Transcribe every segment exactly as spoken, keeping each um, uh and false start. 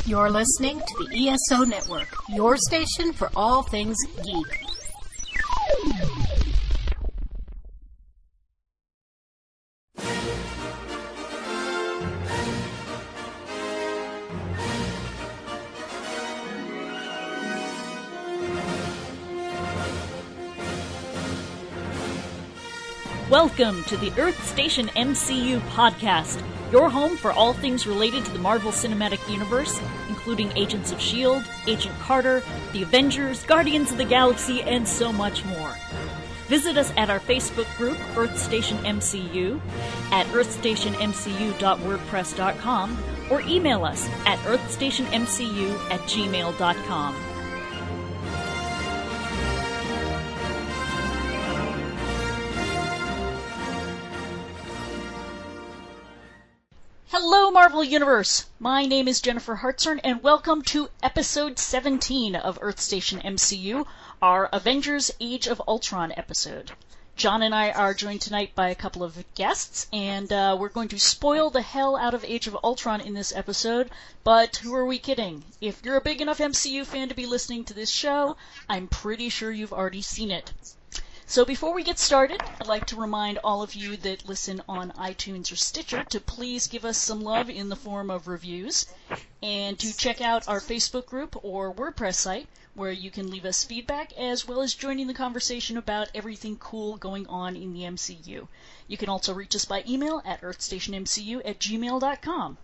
You're listening to the E S O Network, your station for all things geek. Welcome to the Earth Station M C U podcast, your home for all things related to the Marvel Cinematic Universe, including Agents of S H I E L D, Agent Carter, The Avengers, Guardians of the Galaxy, and so much more. Visit us at our Facebook group, Earth Station M C U, at earth station m c u dot wordpress dot com, or email us at earth station m c u at gmail dot com. Hello, Marvel Universe! My name is Jennifer Hartshorn, and welcome to episode seventeen of Earth Station M C U, our Avengers Age of Ultron episode. John and I are joined tonight by a couple of guests, and uh, we're going to spoil the hell out of Age of Ultron in this episode, but who are we kidding? If you're a big enough M C U fan to be listening to this show, I'm pretty sure you've already seen it. So before we get started, I'd like to remind all of you that listen on iTunes or Stitcher to please give us some love in the form of reviews, and to check out our Facebook group or WordPress site where you can leave us feedback as well as joining the conversation about everything cool going on in the M C U. You can also reach us by email at earth station m c u at gmail dot com.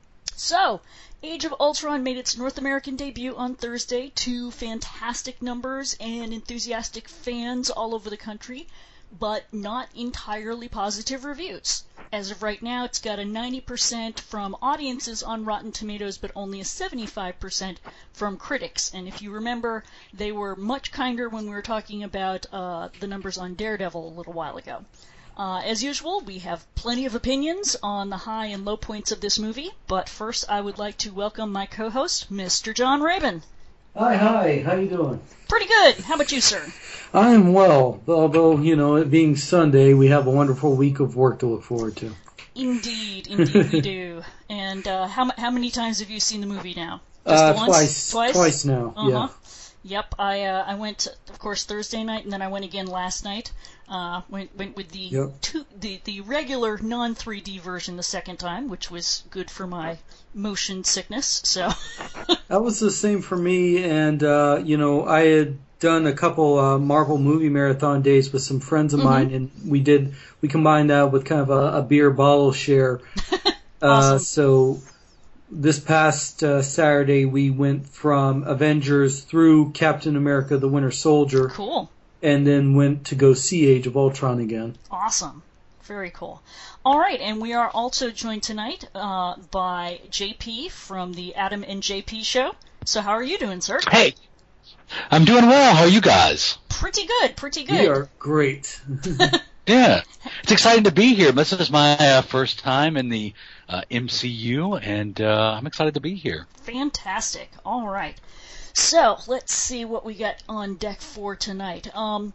So, Age of Ultron made its North American debut on Thursday to fantastic numbers and enthusiastic fans all over the country, but not entirely positive reviews. As of right now, it's got a ninety percent from audiences on Rotten Tomatoes, but only a seventy-five percent from critics. And if you remember, they were much kinder when we were talking about uh, the numbers on Daredevil a little while ago. Uh, as usual, we have plenty of opinions on the high and low points of this movie, but first I would like to welcome my co-host, Mister John Rabin. Hi, hi, how you doing? Pretty good. How about you, sir? I'm well, although, you know, it being Sunday, we have a wonderful week of work to look forward to. Indeed, indeed we do. And uh, how how many times have you seen the movie now? Just uh, once? Twice. Twice? Twice now, uh-huh. yeah. Yep, I uh, I went, of course, Thursday night, and then I went again last night. Uh, went went with the yep. two, the the regular non three D version the second time, which was good for my motion sickness. So that was the same for me, and uh, you know, I had done a couple uh, Marvel movie marathon days with some friends of mm-hmm. mine, and we did we combined that with kind of a, a beer bottle share. Awesome. Uh, so. This past uh, Saturday, we went from Avengers through Captain America: The Winter Soldier. Cool. And then went to go see Age of Ultron again. Awesome. Very cool. All right, and we are also joined tonight uh, by J P from the Adam and J P Show. So how are you doing, sir? Hey, I'm doing well. How are you guys? Pretty good, pretty good. We are great. Yeah, it's exciting to be here. This is my uh, first time in the uh, M C U, and uh, I'm excited to be here. Fantastic. All right. So, let's see what we got on deck for tonight. Um,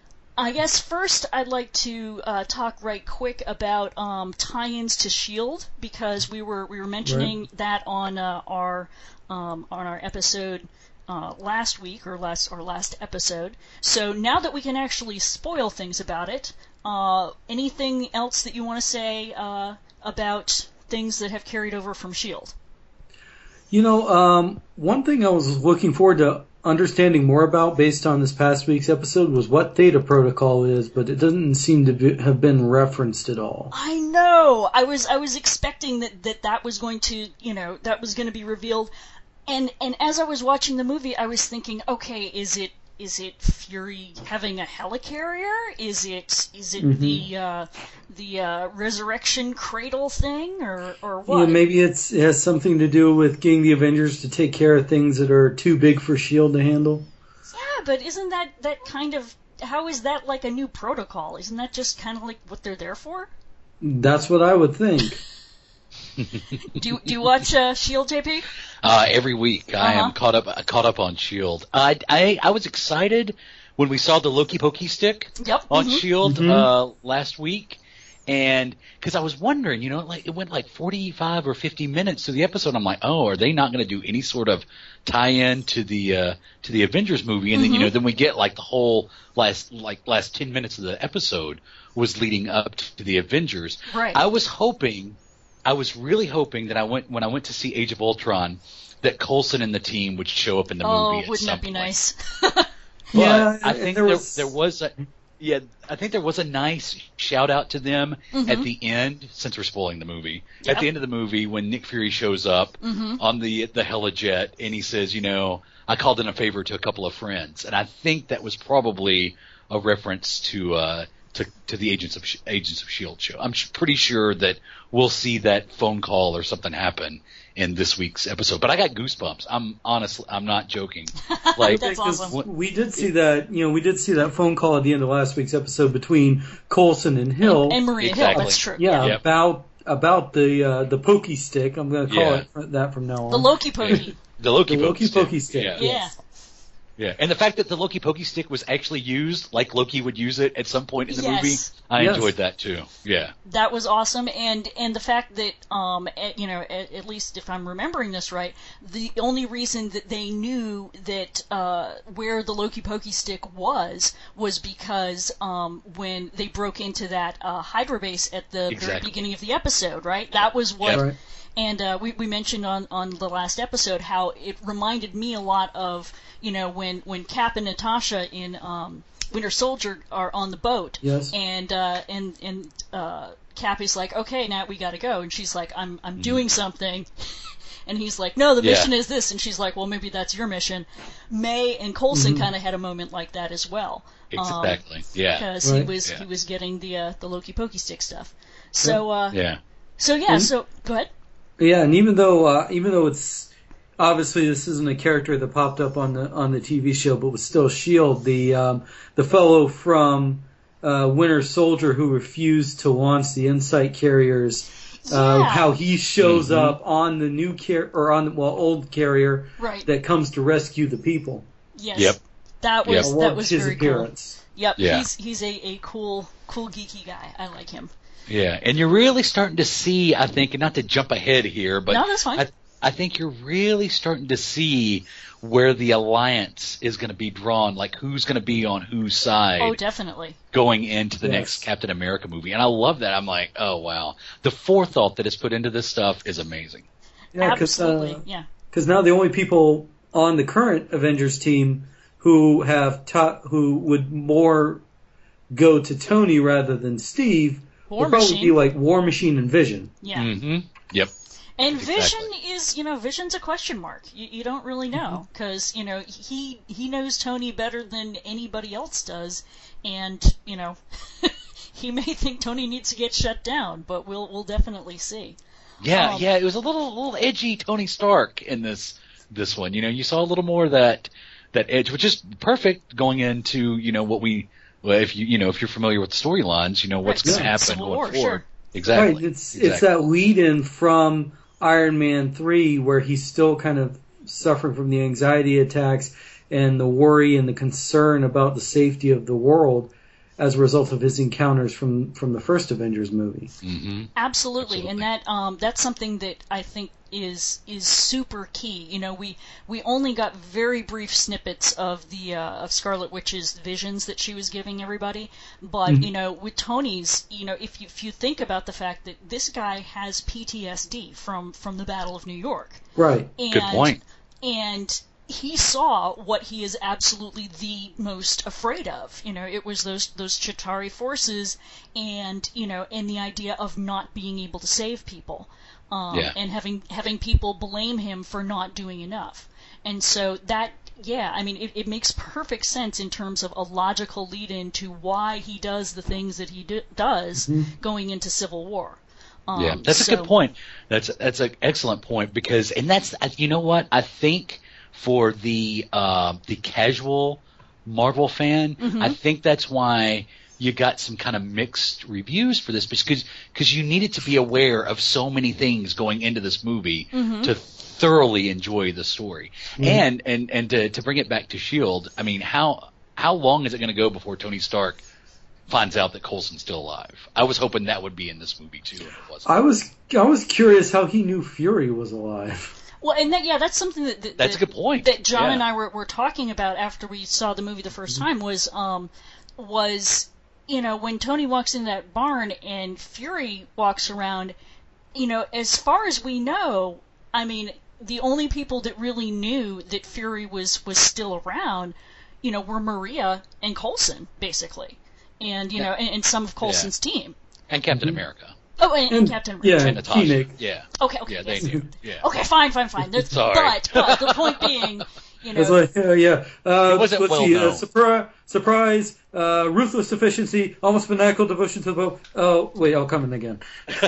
I guess first I'd like to uh, talk right quick about um, tie-ins to S H I E L D, because we were we were mentioning right. that on uh, our um, on our episode Uh, last week or last or last episode. So now that we can actually spoil things about it, uh, anything else that you want to say uh, about things that have carried over from S H I E L D? You know, um, one thing I was looking forward to understanding more about based on this past week's episode was what Theta Protocol is, but it doesn't seem to be, have been referenced at all. I know. I was I was expecting that that, that was going to you know that was going to be revealed. And and as I was watching the movie, I was thinking, okay, is it is it Fury having a helicarrier? Is it is it mm-hmm. the uh, the uh, resurrection cradle thing, or or what? Yeah, maybe it's, it has something to do with getting the Avengers to take care of things that are too big for S H I E L D to handle. Yeah, but isn't that that kind of, how is that like a new protocol? Isn't that just kind of like what they're there for? That's what I would think. do you, do you watch uh, S H I E L D, J P? Uh, every week I uh-huh. am caught up caught up on S H I E L D. I, I I was excited when we saw the Loki Pokey stick yep. on mm-hmm. S H I E L D mm-hmm. uh, last week, And because I was wondering, you know, like it went like forty-five or fifty minutes to the episode. I'm like, oh, are they not going to do any sort of tie-in to the uh, to the Avengers movie? And mm-hmm. then you know, then we get like the whole last like last ten minutes of the episode was leading up to the Avengers. Right. I was hoping, I was really hoping that I went when I went to see Age of Ultron, that Coulson and the team would show up in the oh, movie. Oh, wouldn't that be point. nice? But yeah, I think there there was... there was a. Yeah, I think there was a nice shout out to them mm-hmm. at the end, since we're spoiling the movie. Yep. At the end of the movie, when Nick Fury shows up mm-hmm. on the the Helijet, and he says, you know, I called in a favor to a couple of friends, and I think that was probably a reference to uh, to, to the Agents of Agents of Shield show. I'm pretty sure that we'll see that phone call or something happen in this week's episode. But I got goosebumps. I'm honestly, I'm not joking. Like, that's awesome. We did see that, you know, we did see that phone call at the end of last week's episode between Coulson and Hill. And, and Maria exactly. Hill, that's true. Yeah, Yep. about about the uh, the pokey stick. I'm going to call Yeah. it that from now on. The Loki Pokey. The Loki, the Loki stick. pokey stick. Yeah. yeah. Yes. Yeah, and the fact that the Loki Pokey stick was actually used, like Loki would use it at some point in the Yes. movie, I Yes. enjoyed that too. Yeah. That was awesome, and and the fact that um at, you know at, at least if I'm remembering this right, the only reason that they knew that uh where the Loki Pokey stick was was because um when they broke into that uh, Hydra base at the very Exactly. beginning of the episode, right? That was what. Yeah, right. And uh, we, we mentioned on, on the last episode how it reminded me a lot of, you know, when, when Cap and Natasha in um, Winter Soldier are on the boat. Yes. And uh, and and uh, Cap is like, okay, now we got to go. And she's like, I'm I'm doing something. And he's like, no, the Yeah. mission is this. And she's like, well, maybe that's your mission. May and Coulson Mm-hmm. kind of had a moment like that as well. Exactly. Um, yeah. Because he Right. was Yeah. he was getting the uh, the Loki Pokey stick stuff. So uh, Yeah. so yeah. Mhm. So go ahead. Yeah, and even though uh, even though it's obviously this isn't a character that popped up on the on the T V show, but was still Shield, the um, the fellow from uh, Winter Soldier who refused to launch the Insight carriers, uh, Yeah. how he shows Mhm. up on the new car or on the well old carrier Right. that comes to rescue the people. Yes. Yep. That was Yep. I that loved was his very cool. appearance. Yep. Yeah. He's he's a, a cool cool geeky guy. I like him. Yeah, and you're really starting to see, I think, and not to jump ahead here, but No, that's fine. I, I think you're really starting to see where the alliance is going to be drawn, like who's going to be on whose side Oh, definitely. going into the Yes. next Captain America movie. And I love that. I'm like, oh, wow. The forethought that is put into this stuff is amazing. Yeah, because Absolutely. yeah. now the only people on the current Avengers team who have ta- who would more go to Tony rather than Steve War would probably Machine. be like War Machine and Vision. Yeah. Mm-hmm. Yep. And Exactly. Vision is, you know, Vision's a question mark. You, you don't really know because, you know, he he knows Tony better than anybody else does, and you know, he may think Tony needs to get shut down, but we'll we'll definitely see. Yeah, Um, yeah. It was a little little edgy Tony Stark in this this one. You know, you saw a little more of that that edge, which is perfect going into, you know, what we well, if you you know if you're familiar with the storylines, you know what's Right, going to happen Civil going War, forward. sure. Exactly. Right, it's exactly. it's that lead in from Iron Man three where he's still kind of suffering from the anxiety attacks and the worry and the concern about the safety of the world as a result of his encounters from, from the first Avengers movie. Mm-hmm. Absolutely. Absolutely. and that um, that's something that I think is is super key. You know, we we only got very brief snippets of the uh, of Scarlet Witch's visions that she was giving everybody, but Mhm. you know, with Tony's, you know, if you if you think about the fact that this guy has P T S D from from the Battle of New York, Right. and, Good point. And he saw what he is absolutely the most afraid of. You know, it was those those Chitauri forces, and you know, and the idea of not being able to save people, um, Yeah. and having having people blame him for not doing enough. And so that, yeah, I mean, it, it makes perfect sense in terms of a logical lead-in to why he does the things that he do, does going into Civil War. Um, Yeah, that's a so- good point. That's that's an excellent point because, and that's you know what I think for the uh, the casual Marvel fan, Mhm. I think that's why you got some kind of mixed reviews for this because because you needed to be aware of so many things going into this movie Mhm. to thoroughly enjoy the story. Mhm. And and and to, to bring it back to Shield, I mean, how how long is it going to go before Tony Stark finds out that Coulson's still alive. I was hoping that would be in this movie too, and it wasn't. I was I was curious how he knew Fury was alive. Well, and that, yeah, that's something that, that that's that, a good point. that John yeah. and I were, were talking about after we saw the movie the first time was um was you know when Tony walks in that barn and Fury walks around, you know, as far as we know, I mean, the only people that really knew that Fury was was still around, you know, were Maria and Coulson basically, and you know, and, and some of Coulson's yeah. team, and Captain mm-hmm. America. Oh, and, and, and Captain America. Yeah, and Natasha. Yeah. Okay, okay. Yeah, yes. they knew. Yeah. Okay, fine, fine, fine. That's, Sorry. But, but the point being, you know. It's like, uh, yeah. Uh, it wasn't let's well see. known. Uh, surprise, surprise uh, ruthless efficiency, almost maniacal devotion to the vote. Oh, wait, I'll come in again.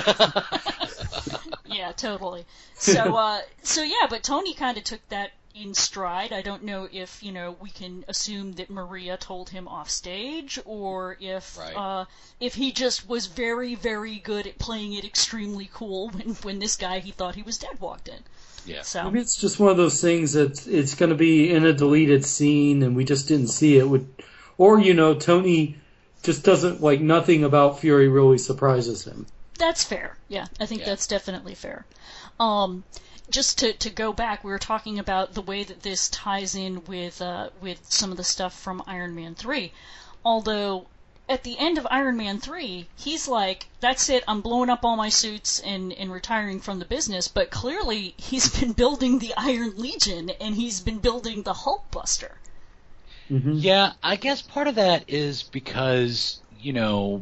Yeah, totally. So, uh, so yeah, but Tony kind of took that in stride. I don't know if, you know, we can assume that Maria told him off stage, or if right. uh, if he just was very, very good at playing it extremely cool when, when this guy he thought he was dead walked in. Yeah. So. Maybe it's just one of those things that it's going to be in a deleted scene and we just didn't see it. Would, or, you know, Tony just doesn't, like, nothing about Fury really surprises him. That's fair. Yeah, I think yeah. that's definitely fair. Um, just to, to go back, we were talking about the way that this ties in with uh, with some of the stuff from Iron Man three. Although, at the end of Iron Man three, he's like, that's it, I'm blowing up all my suits and, and retiring from the business, but clearly he's been building the Iron Legion, and he's been building the Hulkbuster. Mm-hmm. Yeah, I guess part of that is because, you know,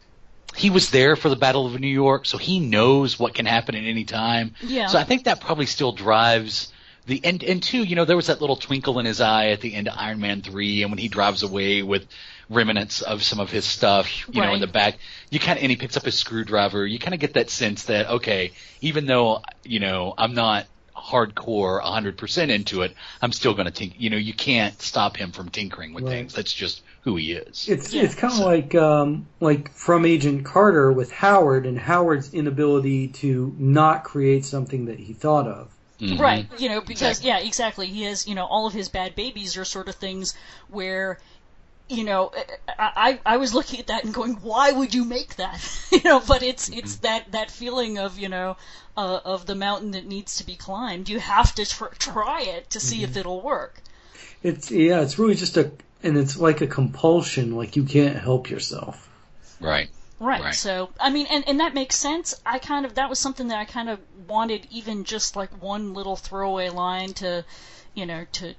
he was there for the Battle of New York, so he knows what can happen at any time. Yeah. So I think that probably still drives the and and two, you know, there was that little twinkle in his eye at the end of Iron Man three, and when he drives away with remnants of some of his stuff, you right. know, in the back, you kind of and he picks up his screwdriver. You kind of get that sense that okay, even though you know I'm not hardcore one hundred percent into it, I'm still going to tinker. You know, you can't stop him from tinkering with right. things. That's just who he is. It's yeah. it's kind of so. like um, like from Agent Carter with Howard and Howard's inability to not create something that he thought of. Mm-hmm. Right, you know, because, exactly. yeah, exactly. He has, you know, all of his bad babies are sort of things where, you know, I, I, I was looking at that and going, why would you make that? you know, but it's, mm-hmm. it's that, that feeling of, you know, uh, of the mountain that needs to be climbed. You have to tr- try it to see mm-hmm. if it'll work. It's, yeah, it's really just a, and it's like a compulsion, like you can't help yourself. Right. Right. Right. So, I mean, and, and that makes sense. I kind of, that was something that I kind of wanted, even just like one little throwaway line to, you know, to,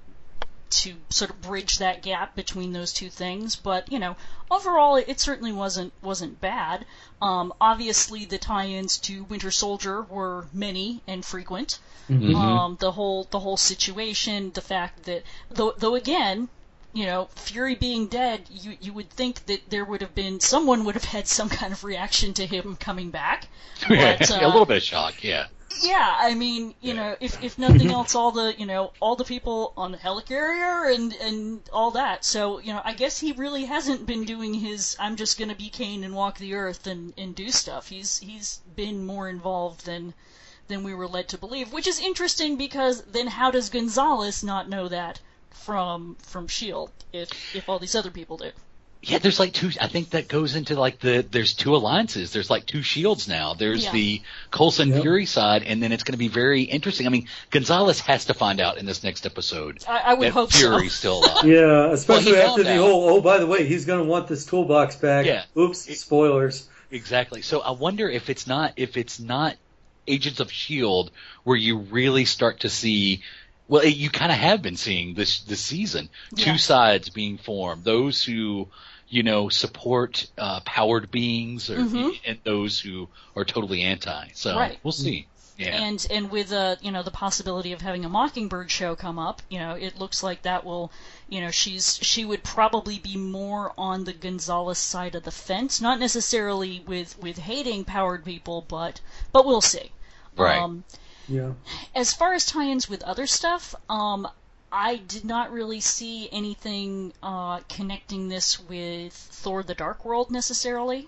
to sort of bridge that gap between those two things. But, you know, overall, it, it certainly wasn't, wasn't bad. Um, obviously the tie-ins to Winter Soldier were many and frequent. Mm-hmm. Um, the whole, the whole situation, the fact that, though, though again, you know, Fury being dead, you you would think that there would have been, someone would have had some kind of reaction to him coming back. But, uh, a little bit of shock, yeah. Yeah, I mean, you know, if if nothing else, all the, you know, all the people on the helicarrier and, and all that. So, you know, I guess he really hasn't been doing his, I'm just gonna be Kane and walk the earth and, and do stuff. He's he's been more involved than than we were led to believe, which is interesting because then how does Gonzalez not know that from from S H I E L D if if all these other people do? Yeah, there's like two. I think that goes into like the. There's two alliances. There's like two shields now. There's yeah. the Coulson Yep. Fury side, and then it's going to be very interesting. I mean, Gonzalez has to find out in this next episode I, I would that hope Fury's so. still alive. Yeah, especially Well, he after the found out. whole, oh, by the way, he's going to want this toolbox back. Yeah. Oops, It- spoilers. Exactly. So I wonder if it's not if it's not Agents of S H I E L D where you really start to see. Well, it, you kind of have been seeing this this season. Yeah. Two sides being formed. Those who, you know, support uh, powered beings, or, Mhm. and those who are totally anti. So Right. we'll see. Yeah. And and with uh you know the possibility of having a Mockingbird show come up, you know, it looks like that will, you know, she's she would probably be more on the Gonzalez side of the fence, not necessarily with with hating powered people, but but we'll see. Right. Um, Yeah. as far as tie-ins with other stuff, um, I did not really see anything uh, connecting this with Thor: The Dark World necessarily.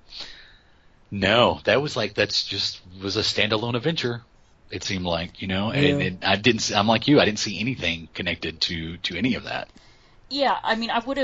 No, that was like that's just was a standalone adventure. It seemed like, you know, and, Yeah. and I didn't. I'm like you. I didn't see anything connected to to any of that. Yeah, I mean, I would have,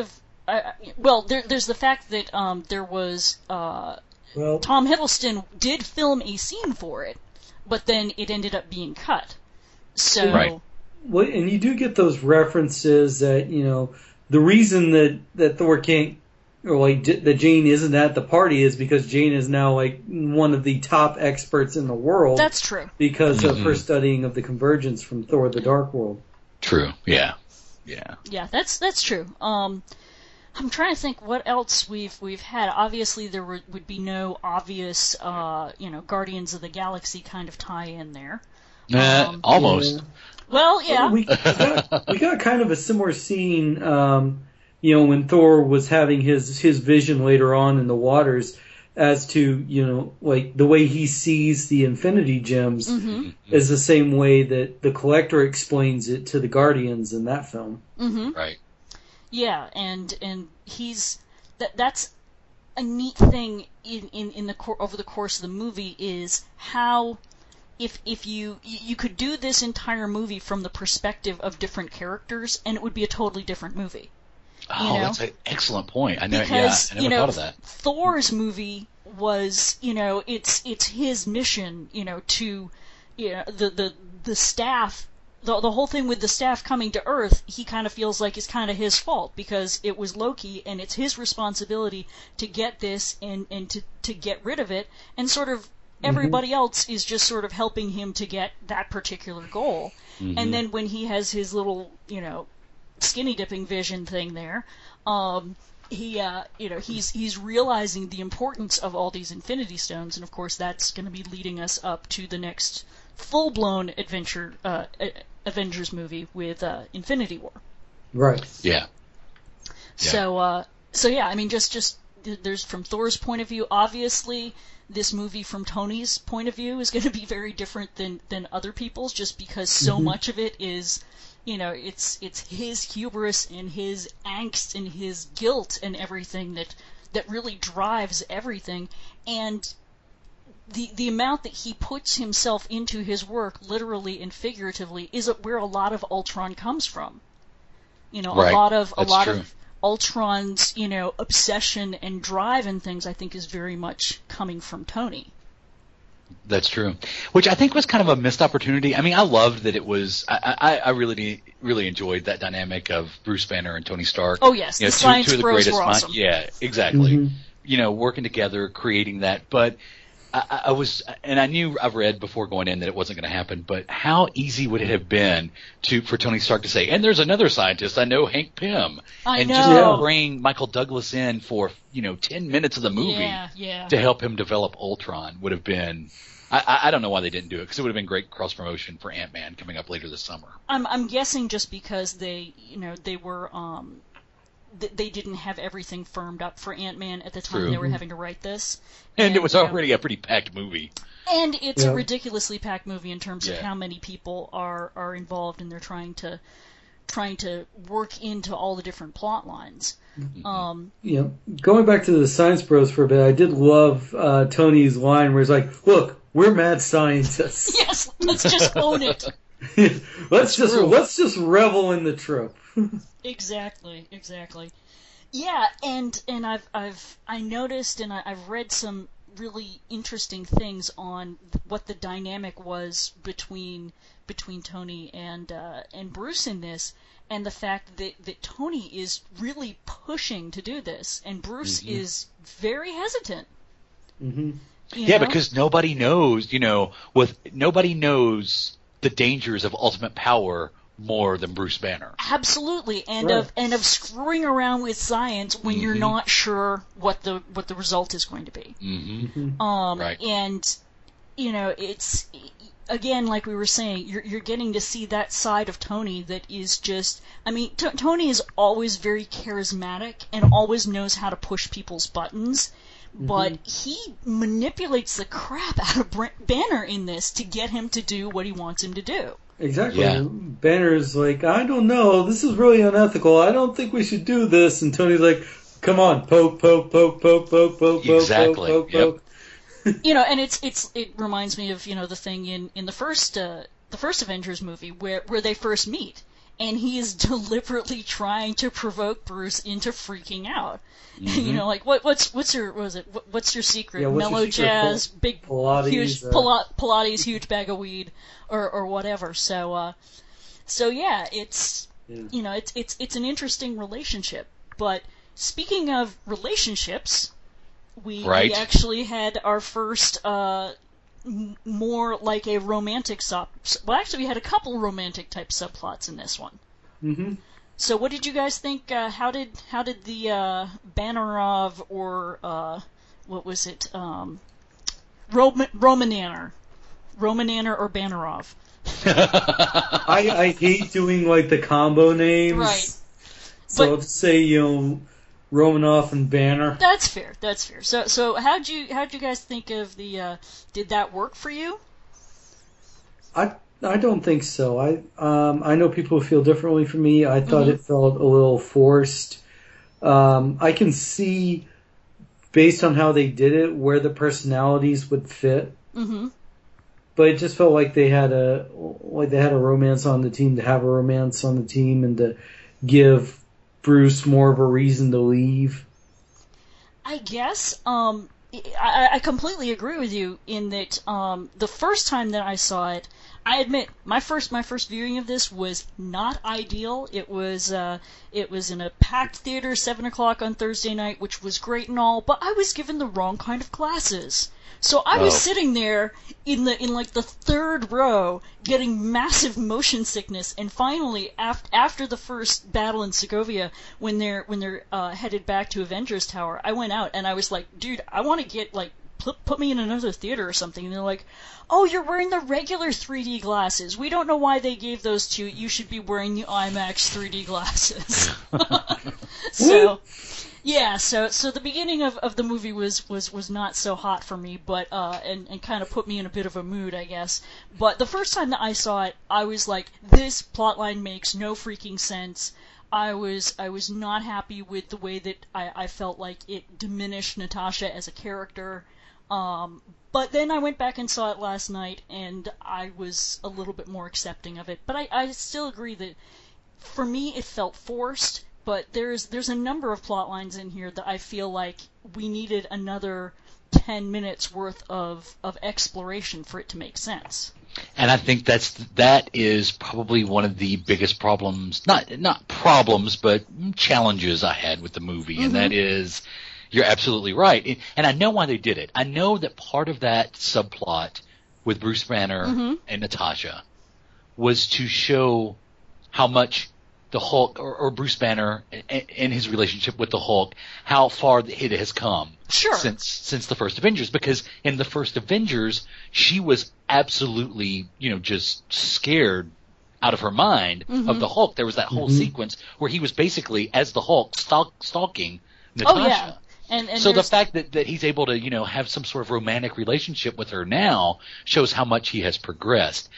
I, well, there, there's the fact that um, there was uh, Well, Tom Hiddleston did film a scene for it, but then it ended up being cut. So, Right. well, and you do get those references that, you know, the reason that, that Thor can't, or like J- that Jane isn't at the party is because Jane is now like one of the top experts in the world that's true. because of Mhm. her studying of the convergence from Thor: The Dark World. True. Yeah. Yeah. Yeah, that's that's true. Um, I'm trying to think what else we've we've had. Obviously, there would, would be no obvious, uh, you know, Guardians of the Galaxy kind of tie-in there. Uh, Um, almost. Yeah. Well, yeah, We, we, got, we got kind of a similar scene, um, you know, when Thor was having his, his vision later on in the waters as to, you know, like the way he sees the Infinity Gems hmm is the same way that the Collector explains it to the Guardians in that film. hmm Right. yeah, and and he's that that's a neat thing in in in the cor- over the course of the movie is how. If if you you could do this entire movie from the perspective of different characters, and it would be a totally different movie. Oh, know? that's an excellent point. I know. Because yeah, I never you know, thought of that. Thor's movie was, you know, it's it's his mission, you know, to, you know, the the the staff, the the whole thing with the staff coming to Earth, he kind of feels like it's kind of his fault because it was Loki, and it's his responsibility to get this and and to to get rid of it, and sort of. Everybody else is just sort of helping him to get that particular goal. Mm-hmm. And then when he has his little, you know, skinny dipping vision thing there, um, he, uh, you know, he's he's realizing the importance of all these Infinity Stones, and of course that's going to be leading us up to the next full-blown adventure uh, Avengers movie with uh, Infinity War. Right. Yeah. Yeah. So, uh, so yeah, I mean, just just there's from Thor's point of view, obviously. This movie, from Tony's point of view, is going to be very different than, than other people's, just because so Mhm. much of it is, you know, it's it's his hubris and his angst and his guilt and everything that that really drives everything. And the the amount that he puts himself into his work, literally and figuratively, is where a lot of Ultron comes from. You know, Right. a lot of a That's lot true. of Ultron's, you know, obsession and drive and things, I think, is very much coming from Tony. That's true. Which I think was kind of a missed opportunity. I mean, I loved that it was. I, I, I really, really enjoyed that dynamic of Bruce Banner and Tony Stark. Oh yes, You know, the two- Science two of the Bros greatest were mind- awesome. Yeah, exactly. Mhm. You know, working together, creating that. But I, I I was, and I knew I've read before going in that it wasn't going to happen. But how easy would it have been to for Tony Stark to say, "And there's another scientist I know, Hank Pym," I and know. just Yeah. bring Michael Douglas in for you know ten minutes of the movie Yeah, yeah. to help him develop Ultron would have been. I, I- I don't know why they didn't do it because it would have been great cross promotion for Ant-Man coming up later this summer. I'm I'm guessing just because they, you know, they were um th- they didn't have everything firmed up for Ant-Man at the time True. they were having to write this. And, it was you know, already a pretty packed movie. and it's Yeah. a ridiculously packed movie in terms of Yeah. how many people are are involved, and they're trying to trying to work into all the different plot lines. Um, You know, going back to the Science Bros for a bit, I did love uh, Tony's line where he's like, "Look, we're mad scientists. yes, let's just own it. let's just true. let's just revel in the trope." Exactly, exactly. Yeah, and and I've I've I noticed and I, I've read some really interesting things on th- what the dynamic was between between Tony and uh, and Bruce in this, and the fact that, that Tony is really pushing to do this, and Bruce Mhm. is very hesitant. hmm you Yeah, know? because nobody knows, you know, with nobody knows the dangers of ultimate power more than Bruce Banner. Absolutely, and Right. of and of screwing around with science when you're Mhm. not sure what the what the result is going to be. Mm-hmm. Um, Right. And you know, it's again like we were saying, you're you're getting to see that side of Tony that is just. I mean, T- Tony is always very charismatic and always knows how to push people's buttons. But he manipulates the crap out of Br- Banner in this to get him to do what he wants him to do. Exactly. Yeah. Banner's like, "I don't know, this is really unethical. I don't think we should do this." And Tony's like, "Come on, poke, poke, poke, poke, poke, poke, poke, Exactly. poke, poke, Yep. poke." You know, and it's it's it reminds me of, you know, the thing in in the first uh, the first Avengers movie where where they first meet, and he is deliberately trying to provoke Bruce into freaking out. Mm-hmm. You know, like what what's what's your what was it what, what's your secret? Yeah, what's Mellow your secret? jazz, Pil- big Pilates, huge uh... Pil- Pilates, huge bag of weed, or or whatever. So uh, so yeah, it's yeah. you know it's it's it's an interesting relationship. But speaking of relationships, we, right. we actually had our first. Uh, more like a romantic sub. Well, actually, we had a couple romantic type subplots in this one. Mm-hmm. So, what did you guys think? Uh, how did how did the uh, Bannerov or uh, what was it? Um, Roman Romananner, Romananner or Bannerov? I I hate doing like the combo names. Right. So But- let's say you know Romanoff and Banner. That's fair. That's fair. So, so how'd you how'd you guys think of the? Uh, did that work for you? I I don't think so. I um I know people feel differently from me. I thought Mhm. it felt a little forced. Um, I can see based on how they did it where the personalities would fit. Mm-hmm. But it just felt like they had a like they had a romance on the team to have a romance on the team and to give Bruce more of a reason to leave. I guess um, I, I completely agree with you in that um, the first time that I saw it, I admit my first my first viewing of this was not ideal. It was uh, it was in a packed theater, seven o'clock on Thursday night, which was great and all, but I was given the wrong kind of glasses. So I was Oh. sitting there in the in like the third row, getting massive motion sickness, and finally, after after the first battle in Segovia, when they're when they're uh, headed back to Avengers Tower, I went out and I was like, dude, I want to get like put put me in another theater or something. And they're like, oh, you're wearing the regular three D glasses. We don't know why they gave those to you. You should be wearing the IMAX three D glasses. So. Yeah, so so the beginning of, of the movie was, was, was not so hot for me, but uh, and and kind of put me in a bit of a mood, I guess. But the first time that I saw it, I was like, this plotline makes no freaking sense. I was I was not happy with the way that I, I felt like it diminished Natasha as a character. Um, but then I went back and saw it last night, and I was a little bit more accepting of it. But I, I still agree that for me it felt forced. But there's there's a number of plot lines in here that I feel like we needed another ten minutes worth of, of exploration for it to make sense. And I think that's that is probably one of the biggest problems, not not problems, but challenges I had with the movie, mm-hmm. and that is, you're absolutely right. And I know why they did it. I know that part of that subplot with Bruce Banner mm-hmm. and Natasha was to show how much the Hulk or, or Bruce Banner and his relationship with the Hulk, how far it has come sure. since since the first Avengers. Because in the first Avengers, she was absolutely, you know, just scared out of her mind mm-hmm. of the Hulk. There was that whole mm-hmm. sequence where he was basically, as the Hulk, stalk, stalking Natasha. Oh, yeah. And, and so the fact that, that he's able to, you know, have some sort of romantic relationship with her now shows how much he has progressed.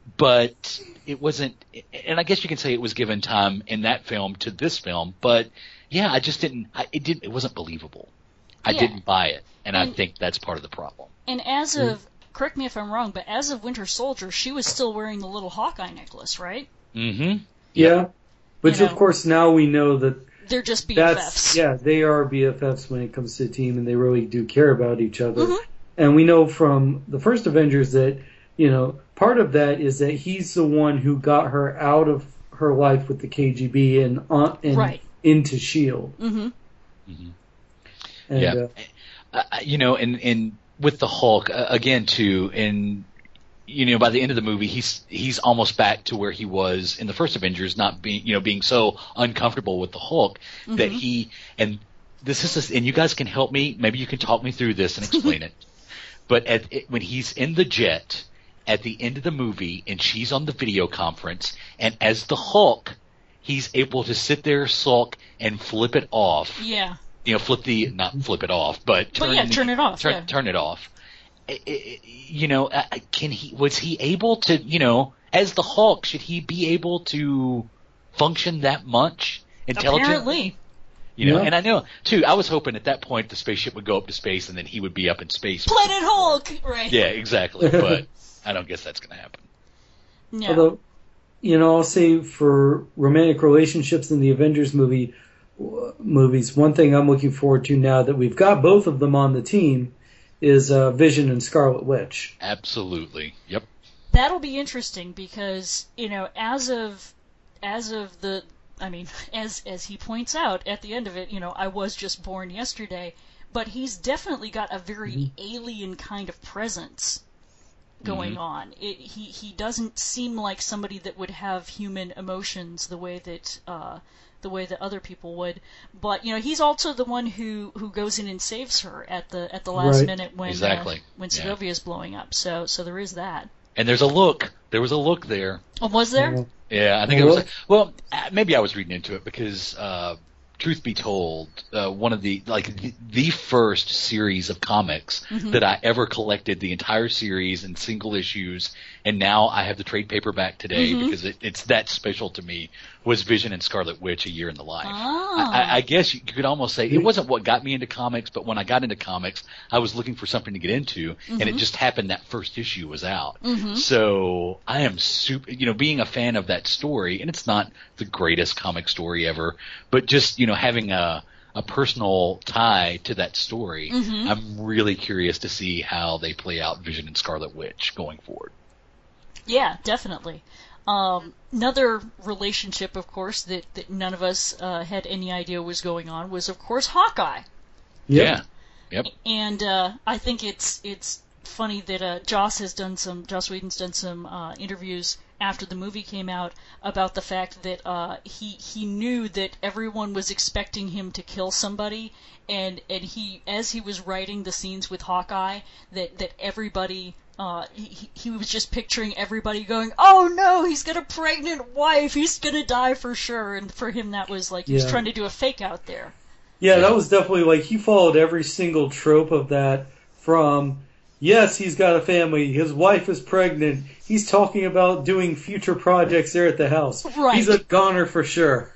But it wasn't, and I guess you can say it was given time in that film to this film, but yeah, I just didn't, I, it didn't, it wasn't believable. I yeah. didn't buy it, and, and I think that's part of the problem. And as of, mm. correct me if I'm wrong, but as of Winter Soldier, she was still wearing the little Hawkeye necklace, right? Mm-hmm. Yeah, but you of know, course now we know that they're just B F Fs. That's, yeah, they are B F Fs when it comes to the team, and they really do care about each other. Mm-hmm. And we know from the first Avengers that, you know, part of that is that he's the one who got her out of her life with the K G B and, on, and right. into S H I E L D. Mm-hmm. Mm-hmm. And, yeah. Uh, uh, you know, and, and with the Hulk, uh, again, too, and, you know, by the end of the movie, he's he's almost back to where he was in the first Avengers, not being, you know, being so uncomfortable with the Hulk mm-hmm. that he, and this is, a, and you guys can help me, maybe you can talk me through this and explain it, but at, it, when he's in the jet, at the end of the movie, and she's on the video conference, and as the Hulk, he's able to sit there, sulk, and flip it off. Yeah. You know, flip the, not flip it off, but turn, but yeah, turn it off. Turn, yeah. turn it off. It, it, you know, can he, was he able to, you know, as the Hulk, should he be able to function that much intelligently? Apparently. You know, yeah. and I know, too, I was hoping at that point the spaceship would go up to space and then he would be up in space. Planet Hulk! Right. Yeah, exactly, but I don't guess that's going to happen. No. Although, you know, I'll say for romantic relationships in the Avengers movie movies, one thing I'm looking forward to now that we've got both of them on the team is uh, Vision and Scarlet Witch. Absolutely. Yep. That'll be interesting because, you know, as of as of the I mean, as as he points out at the end of it, you know, I was just born yesterday, but he's definitely got a very mm-hmm. alien kind of presence going mm-hmm. on. It, he he doesn't seem like somebody that would have human emotions the way that uh, the way that other people would. But you know, he's also the one who, who goes in and saves her at the at the last right. minute when exactly. uh, when Segovia is yeah. blowing up. So so there is that. And there's a look. There was a look there. Oh, was there? Yeah, I think it was. Well, maybe I was reading into it because, uh, truth be told, uh, one of the like the, the first series of comics mm-hmm. that I ever collected, the entire series in single issues, and now I have the trade paperback today mm-hmm. because it, it's that special to me, was Vision and Scarlet Witch: A Year in the Life. Oh. I, I guess you could almost say it wasn't what got me into comics, but when I got into comics, I was looking for something to get into, mm-hmm. and it just happened that first issue was out. Mm-hmm. So I am super, you know, being a fan of that story, and it's not the greatest comic story ever, but just, you know, having a a personal tie to that story, mm-hmm. I'm really curious to see how they play out Vision and Scarlet Witch going forward. Yeah, definitely. Um, another relationship, of course, that, that none of us uh, had any idea was going on was, of course, Hawkeye. Yeah. Yep. And uh, I think it's it's funny that uh, Joss has done some, Joss Whedon's done some uh, interviews after the movie came out about the fact that uh, he he knew that everyone was expecting him to kill somebody, and and he as he was writing the scenes with Hawkeye, that that everybody. Uh, he, he was just picturing everybody going, oh no, he's got a pregnant wife, he's gonna die for sure, and for him that was like, he yeah. was trying to do a fake out there. Yeah, that was definitely like, he followed every single trope of that from, yes, he's got a family, his wife is pregnant, he's talking about doing future projects there at the house. Right. He's a goner for sure.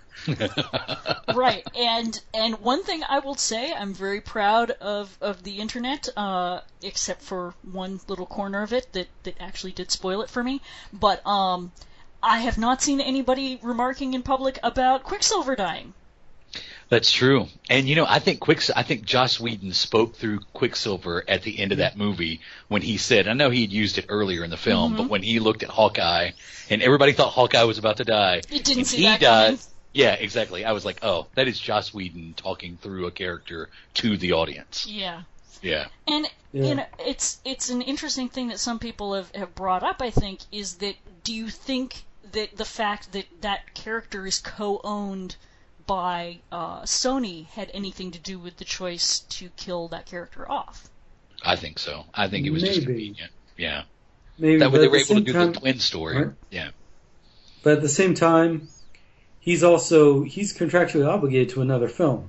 Right, and and one thing I will say, I'm very proud of, of the internet, uh, except for one little corner of it that, that actually did spoil it for me, but um, I have not seen anybody remarking in public about Quicksilver dying. That's true, and you know, I think Quicks, I think Joss Whedon spoke through Quicksilver at the end of that movie when he said, I know he had used it earlier in the film, mm-hmm. but when he looked at Hawkeye, and everybody thought Hawkeye was about to die, you didn't and see he that died. coming. Yeah, exactly. I was like, oh, that is Joss Whedon talking through a character to the audience. Yeah. Yeah. And, yeah. you know, it's it's an interesting thing that some people have, have brought up, I think, is that do you think that the fact that that character is co-owned by uh, Sony had anything to do with the choice to kill that character off? I think so. I think it was Maybe. just convenient. Yeah. Maybe. That way but they were the able to do time, the twin story. right? Yeah. But at the same time, he's also he's contractually obligated to another film.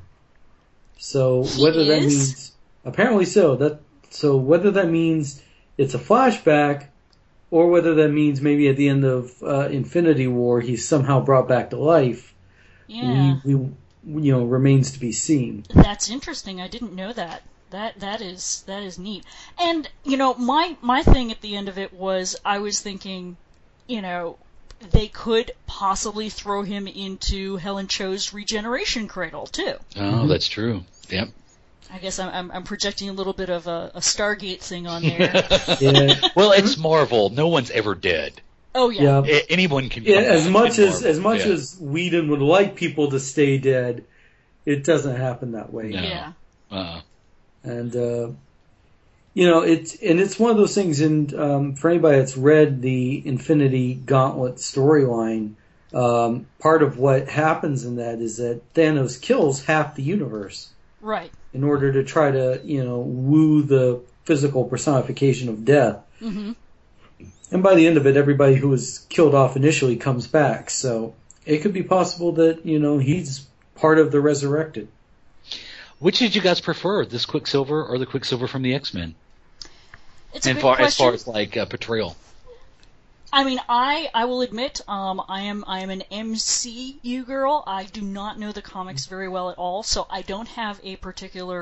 So He whether that is? means apparently so that so whether that means it's a flashback or whether that means maybe at the end of uh, Infinity War he's somehow brought back to life, Yeah. we, we you know remains to be seen. That's interesting. I didn't know that. That that is that is neat. And you know, my my thing at the end of it was I was thinking, you know, they could possibly throw him into Helen Cho's regeneration cradle too. Oh, that's true. Yep. I guess I'm I'm, I'm projecting a little bit of a, a Stargate thing on there. Yeah. Well, it's Marvel. No one's ever dead. Oh yeah. Yeah. A- anyone can. Yeah, come as back much in as Marvel. as much Yeah. as Whedon would like people to stay dead, it doesn't happen that way. No. Yeah. Uh-uh. And uh, you know, it's and it's one of those things. And um, for anybody that's read the Infinity Gauntlet storyline, um, part of what happens in that is that Thanos kills half the universe Right. in order to try to you know woo the physical personification of death. Mm-hmm. And by the end of it, everybody who was killed off initially comes back. So it could be possible that you know he's part of the resurrected. Which did you guys prefer, this Quicksilver or the Quicksilver from the X-Men? It's a And good far, question. as far as like uh, portrayal. I mean, I I will admit, um, I am I am an M C U girl. I do not know the comics very well at all, so I don't have a particular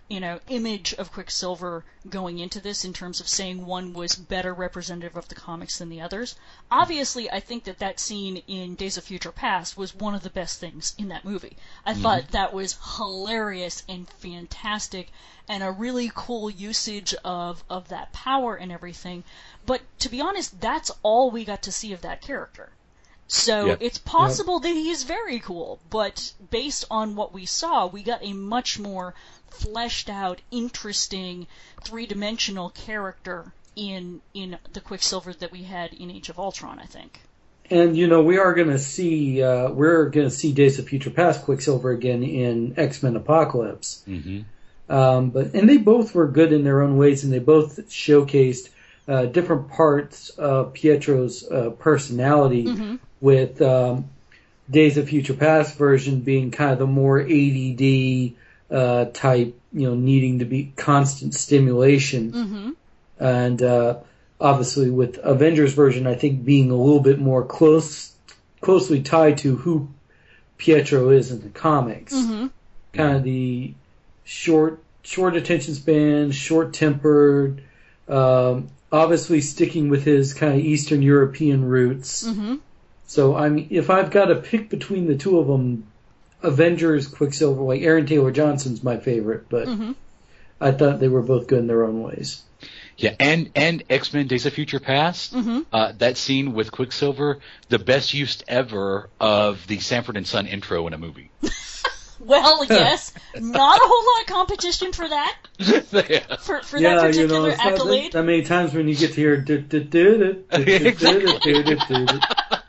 you know, image of Quicksilver going into this in terms of saying one was better representative of the comics than the others. Obviously, I think that that scene in Days of Future Past was one of the best things in that movie. I mm-hmm. thought that was hilarious and fantastic and a really cool usage of, of that power and everything. But to be honest, that's all we got to see of that character. So yep. it's possible yep. that he's very cool, but based on what we saw, we got a much more fleshed out, interesting, three-dimensional character in in the Quicksilver that we had in Age of Ultron, I think. And you know, we are going to see uh, we're going to see Days of Future Past Quicksilver again in X-Men Apocalypse. Mm-hmm. Um, but and they both were good in their own ways, and they both showcased uh, different parts of Pietro's uh, personality. Mm-hmm. With um, Days of Future Past version being kind of the more A D D uh, type, you know, needing to be constant stimulation. Mm-hmm. And uh, obviously with Avengers version, I think being a little bit more close, closely tied to who Pietro is in the comics. Mm-hmm. Kind of the short, short attention span, short-tempered, um, obviously sticking with his kind of Eastern European roots. Mm-hmm. So, I mean, if I've got to pick between the two of them, Avengers, Quicksilver, like Aaron Taylor Johnson's my favorite, but mm-hmm. I thought they were both good in their own ways. Yeah, and, and X-Men Days of Future Past, mm-hmm. uh, that scene with Quicksilver, the best use ever of the Sanford and Son intro in a movie. Well, yes, not a whole lot of competition for that. yeah. For, for yeah, that particular you know, accolade. Not that many times when you get to hear do do do do do do do do.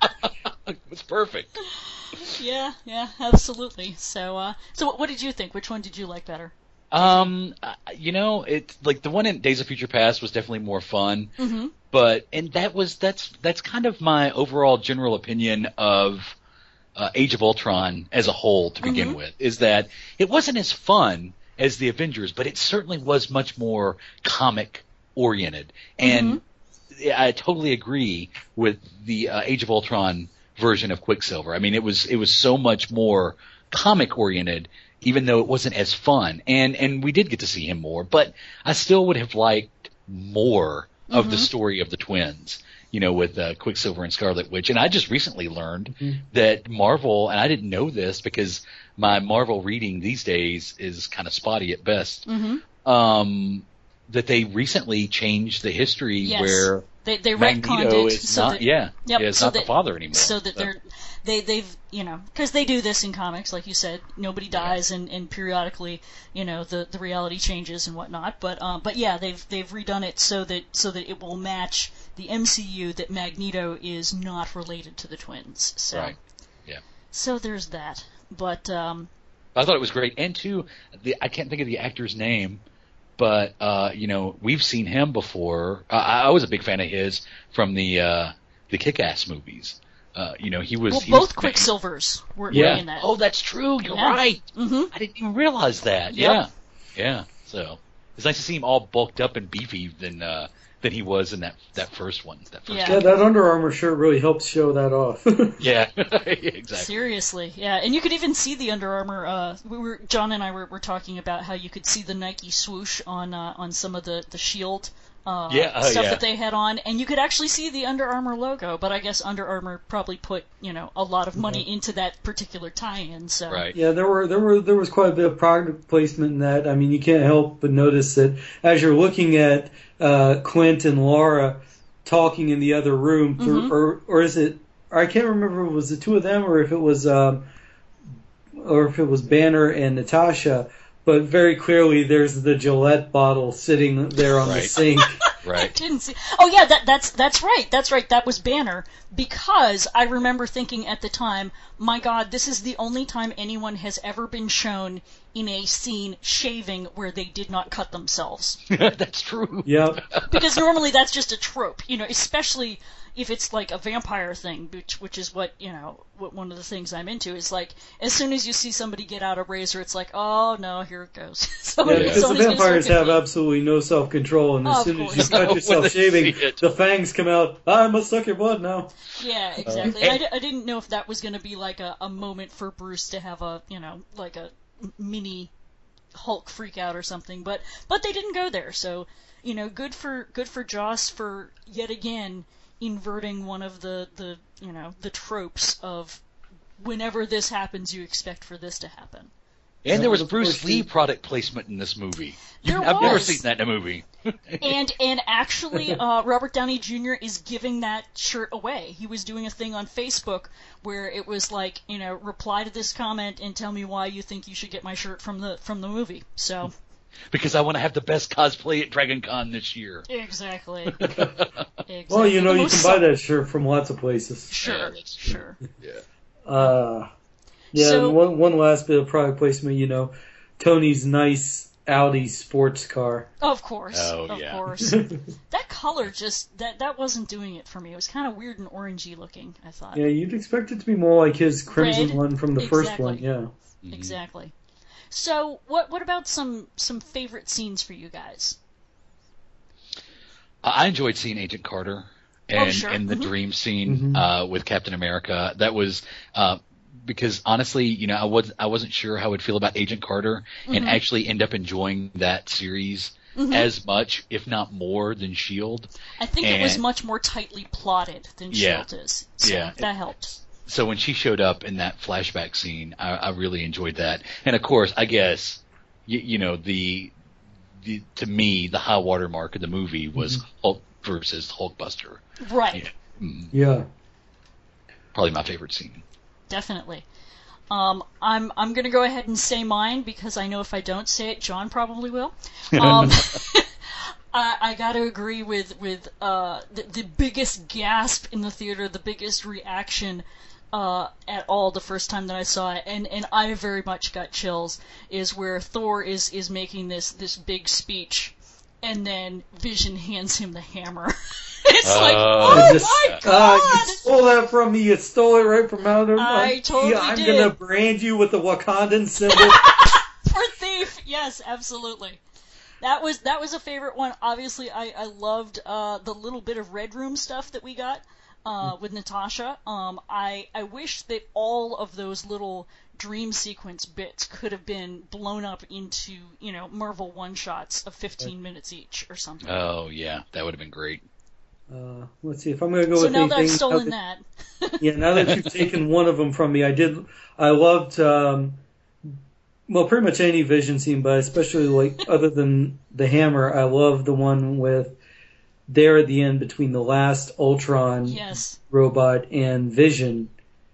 It's perfect. Yeah, yeah, absolutely. So, uh, so what did you think? Which one did you like better? Um, you know, it's like the one in Days of Future Past was definitely more fun, mm-hmm. but and that was that's that's kind of my overall general opinion of uh, Age of Ultron as a whole to begin mm-hmm. with, is that it wasn't as fun as the Avengers, but it certainly was much more comic oriented, and mm-hmm. I totally agree with the uh, Age of Ultron version of Quicksilver. I mean, it was it was so much more comic oriented, even though it wasn't as fun. And and we did get to see him more, but I still would have liked more of mm-hmm. the story of the twins, you know, with uh, Quicksilver and Scarlet Witch. And I just recently learned mm-hmm. that Marvel, and I didn't know this because my Marvel reading these days is kind of spotty at best, mm-hmm. um, that they recently changed the history yes. where They they Magneto retconned it is so not, that, yeah, yep, yeah, it's so not that, the father anymore. So that so. they're they they've you know because they do this in comics, like you said, nobody dies, yeah. and, and periodically you know the, the reality changes and whatnot. But um but yeah, they've they've redone it so that so that it will match the M C U, that Magneto is not related to the twins. So right. Yeah. So there's that. But um. I thought it was great, and too, the, I can't think of the actor's name. But, uh, you know, we've seen him before. Uh, I was a big fan of his from the uh, the Kick-Ass movies. Uh, you know, he was... Well, he both was, Quicksilvers were, yeah. were in that. Oh, that's true. You're yeah. right. Mm-hmm. I didn't even realize that. Yep. Yeah. Yeah. So, it's nice to see him all bulked up and beefy than uh, than he was in that that first one. That first yeah. yeah, that Under Armour shirt really helps show that off. yeah, exactly. Seriously, yeah, and you could even see the Under Armour. Uh, we were John and I were, were talking about how you could see the Nike swoosh on uh, on some of the the Shield uh, yeah, uh, stuff yeah. that they had on, and you could actually see the Under Armour logo. But I guess Under Armour probably put you know a lot of money mm-hmm. into that particular tie-in. So right. Yeah, there were there were there was quite a bit of product placement in that. I mean, you can't help but notice that as you're looking at uh, Clint and Laura talking in the other room, through, mm-hmm. or or is it? Or I can't remember if it was the two of them or if it was um, or if it was Banner and Natasha. But very clearly, there's the Gillette bottle sitting there on right. the sink. Right. I didn't see. Oh yeah, that that's that's right. That's right. That was Banner, because I remember thinking at the time, my God, this is the only time anyone has ever been shown in a scene shaving where they did not cut themselves. That's true. Yep. Because normally that's just a trope, you know, especially if it's like a vampire thing, which which is what, you know, what one of the things I'm into is like, as soon as you see somebody get out a razor, it's like, oh no, here it goes. so Yeah, because the vampires have up. absolutely no self-control, and as Of soon as you course. cut No, yourself when they shaving, see it. the fangs come out. I must suck your blood now. Yeah, exactly. And I, d- I didn't know if that was going to be like a, a moment for Bruce to have a, you know, like a mini Hulk freak out or something. But but they didn't go there. So you know, good for good for Joss for yet again inverting one of the, the you know the tropes of whenever this happens, you expect for this to happen. And So there was of Bruce course Lee you- product placement in this movie. There I've never was. seen that in a movie. And and actually, uh, Robert Downey Junior is giving that shirt away. He was doing a thing on Facebook where it was like, you know, reply to this comment and tell me why you think you should get my shirt from the from the movie. So Because I want to have the best cosplay at Dragon Con this year. exactly. exactly. Well, you know, The you most can buy sub- that shirt from lots of places. Sure, Yeah, that's true. sure. Yeah. Uh, yeah, So- and one, one last bit of product placement, you know, Tony's nice Audi sports car. Of course, Oh, of yeah. course. That color just that that wasn't doing it for me. It was kind of weird and orangey looking, I thought. Yeah, you'd expect it to be more like his crimson Red? one from the first Exactly. one, yeah. Mhm. Exactly. So, what what about some some favorite scenes for you guys? I enjoyed seeing Agent Carter and, Oh, sure. and the Mhm. dream scene Mhm. uh, with Captain America. That was uh, because honestly, you know, I was I wasn't sure how I would feel about Agent Carter, and Mhm. actually end up enjoying that series Mhm. as much, if not more, than Shield. I think it was and- much more tightly plotted than Yeah. Shield is. So Yeah. that helped. So when she showed up in that flashback scene, I, I really enjoyed that. And of course, I guess, you, you know, the, the to me, the high water mark of the movie was Hulk versus Hulkbuster. Right. Mm, Yeah. probably my favorite scene. Definitely. Um, I'm I'm gonna go ahead and say mine because I know if I don't say it, John probably will. Um, I, I got to agree with with uh, the, the biggest gasp in the theater, the biggest reaction uh, at all the first time that I saw it, and, and I very much got chills. Is where Thor is is making this this big speech, and then Vision hands him the hammer. It's like, Oh. oh Just, my uh, god! you stole that from me. You stole it right from out of I my- totally yeah, I'm did. gonna brand you with the Wakandan symbol. For thief, yes, absolutely. That was that was a favorite one. Obviously, I I loved uh, the little bit of Red Room stuff that we got uh, with Natasha. Um, I I wish that all of those little dream sequence bits could have been blown up into you know Marvel one shots of fifteen minutes each or something. Oh yeah, that would have been great. Uh, let's see if I'm gonna go so with now that anything. I've stolen that, Yeah, now that you've taken one of them from me, I did. I loved, um, well, pretty much any Vision scene, but especially like other than the hammer, I love the one with there at the end between the last Ultron yes, robot and Vision,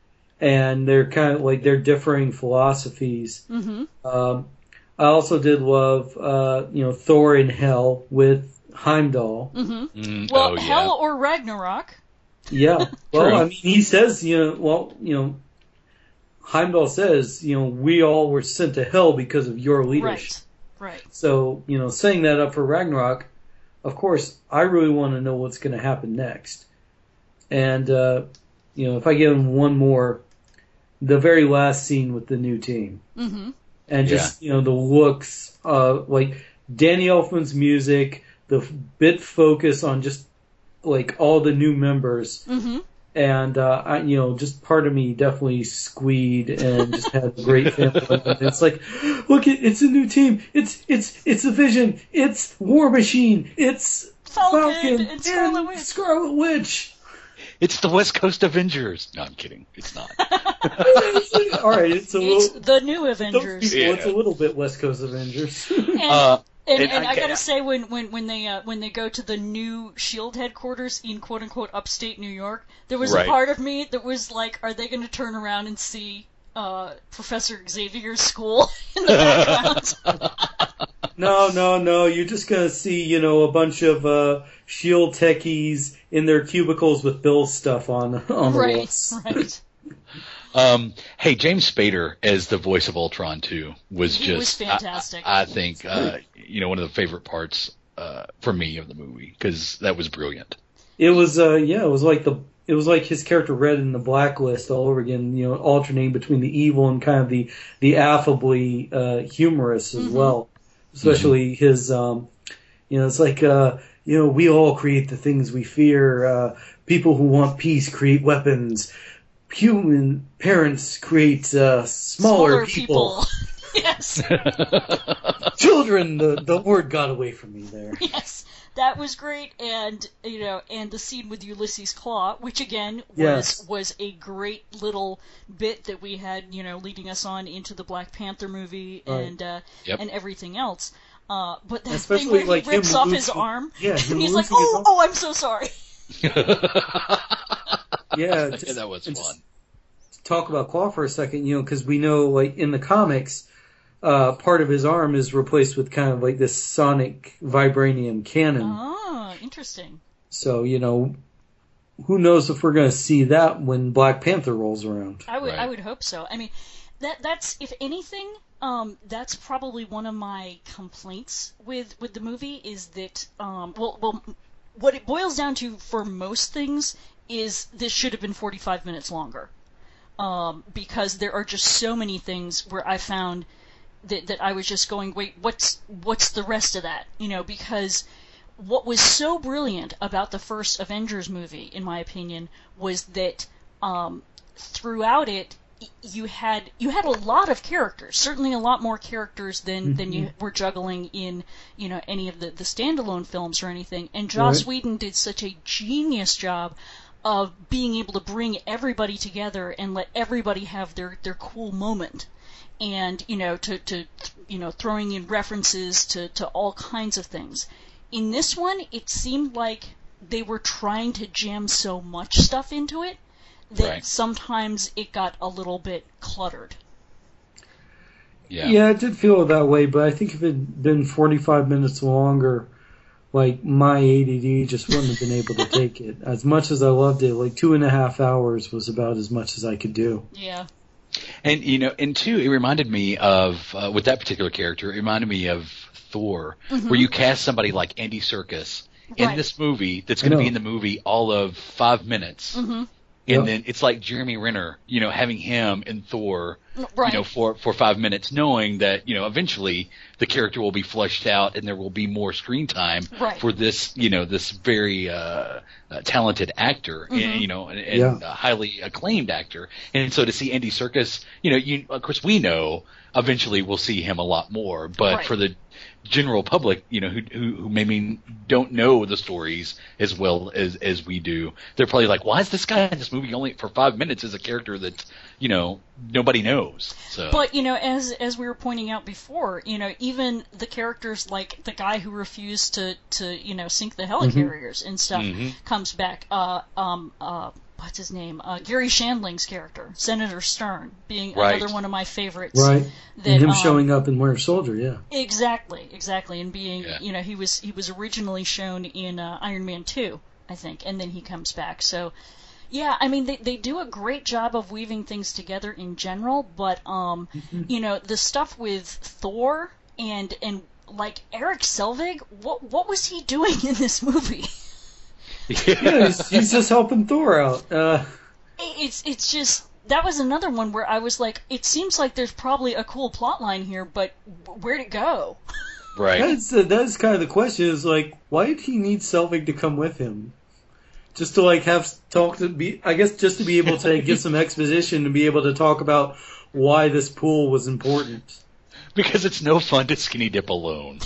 and they're kind of like they're differing philosophies. mm-hmm. Um, I also did love, uh, you know, Thor in Hell with Heimdall. Mm-hmm. Mm, Well, oh, yeah. Hell or Ragnarok. Yeah. Well, True. I mean, he says, you know, well, you know, Heimdall says, you know, we all were sent to hell because of your leadership. Right, right. So, you know, setting that up for Ragnarok, of course, I really want to know what's going to happen next. And, uh, you know, if I give him one more, the very last scene with the new team. Mm-hmm. And just, you know, the looks, uh, like Danny Elfman's music, the f- bit focus on just, like, all the new members. Mm-hmm. And, uh, I, you know, just part of me definitely squeed and just had a great family. And it's like, look, it, it's a new team. It's, it's, it's a Vision. It's War Machine. It's Falcon, Falcon and Scarlet Witch. Scarlet Witch. It's the West Coast Avengers. No, I'm kidding. It's not. All right, it's a It's little, the new those Avengers. people, Yeah. it's a little bit West Coast Avengers. And, Uh, and, and and I I, gotta can't- say, when when when they uh, when they go to the new Shield headquarters in quote unquote upstate New York, there was Right. a part of me that was like, are they going to turn around and see uh, Professor Xavier's school in the background? No, no, no. You're just gonna see, you know, a bunch of uh, Shield techies in their cubicles with Bill's stuff on on the right, walls. right. Um, hey, James Spader as the voice of Ultron too was He just was fantastic. I, I think uh, you know one of the favorite parts uh, for me of the movie because that was brilliant. It was, uh, yeah, it was like the, it was like his character read in the Blacklist all over again. You know, alternating between the evil and kind of the the affably uh, humorous as Mhm. well. Especially his, um, you know, it's like, uh, you know, we all create the things we fear. Uh, people who want peace create weapons. Human parents create uh, smaller, Smaller people. Yes. Children, the, the word got away from me there. Yes, that was great, and you know, and the scene with Ulysses Claw, which again was Yes. was a great little bit that we had, you know, leading us on into the Black Panther movie Right. and uh, Yep. and everything else. Uh, but that Especially, thing where he like, him rips off his losing- arm, yeah, and him he's like, losing his "Oh, arm. oh, I'm so sorry." Yeah, Yeah, just- that was and fun. just talk about Claw for a second, you know, because we know, like, in the comics, uh, part of his arm is replaced with kind of like this sonic vibranium cannon. Oh, interesting. So, you know, who knows if we're going to see that when Black Panther rolls around. I would Right. I would hope so. I mean, that that's if anything, um, that's probably one of my complaints with with the movie is that um, well well what it boils down to for most things is this should have been forty-five minutes longer. Um, because there are just so many things where I found that that I was just going, wait, what's what's the rest of that? You know, because what was so brilliant about the first Avengers movie, in my opinion, was that um, throughout it, y- you had you had a lot of characters, certainly a lot more characters than, than you were juggling in, you know, any of the, the standalone films or anything. And Joss Right. Whedon did such a genius job of being able to bring everybody together and let everybody have their, their cool moment. And, you know, to, to you know, throwing in references to, to all kinds of things. In this one, it seemed like they were trying to jam so much stuff into it that Right. sometimes it got a little bit cluttered. Yeah. Yeah, it did feel that way, but I think if it had been forty-five minutes longer, like, my A D D just wouldn't have been able to take it. As much as I loved it, like, two and a half hours was about as much as I could do. Yeah. And, you know, and two, it reminded me of, uh, with that particular character, it reminded me of Thor, where you cast somebody like Andy Serkis in Right. this movie that's I going to know. be in the movie all of five minutes. Mm-hmm. And Yep. then it's like Jeremy Renner, you know, having him in Thor, Right. you know, for, for five minutes, knowing that, you know, eventually the character will be fleshed out and there will be more screen time Right. for this, you know, this very, uh, uh talented actor, Mm-hmm. and, you know, and, and Yeah. a highly acclaimed actor. And so to see Andy Serkis, you know, you, of course we know eventually we'll see him a lot more, but Right. for the general public, you know, who, who, who maybe don't know the stories as well as, as we do, they're probably like, why is this guy in this movie only for five minutes as a character that, you know, nobody knows? So, But, you know, as as we were pointing out before, you know, even the characters like the guy who refused to, to you know, sink the helicarriers and stuff Mhm. comes back. Uh, um, uh, what's his name? Uh, Gary Shandling's character, Senator Stern, being Right. another one of my favorites. Right? That, And him um, showing up in Winter Soldier, yeah. Exactly, exactly, and being, Yeah. you know, he was he was originally shown in uh, Iron Man two, I think, and then he comes back. So, yeah, I mean, they they do a great job of weaving things together in general, but um, you know, the stuff with Thor and and like Eric Selvig, what what was he doing in this movie? Yeah, he's, he's just helping Thor out. Uh, It's it's just that was another one where I was like, it seems like there's probably a cool plot line here, but where'd it go? right. that's, uh, that's kind of the question, is like, why did he need Selvig to come with him? Just to, like, have talk to be, I guess just to be able to give some exposition and be able to talk about why this pool was important. Because it's no fun to skinny dip alone.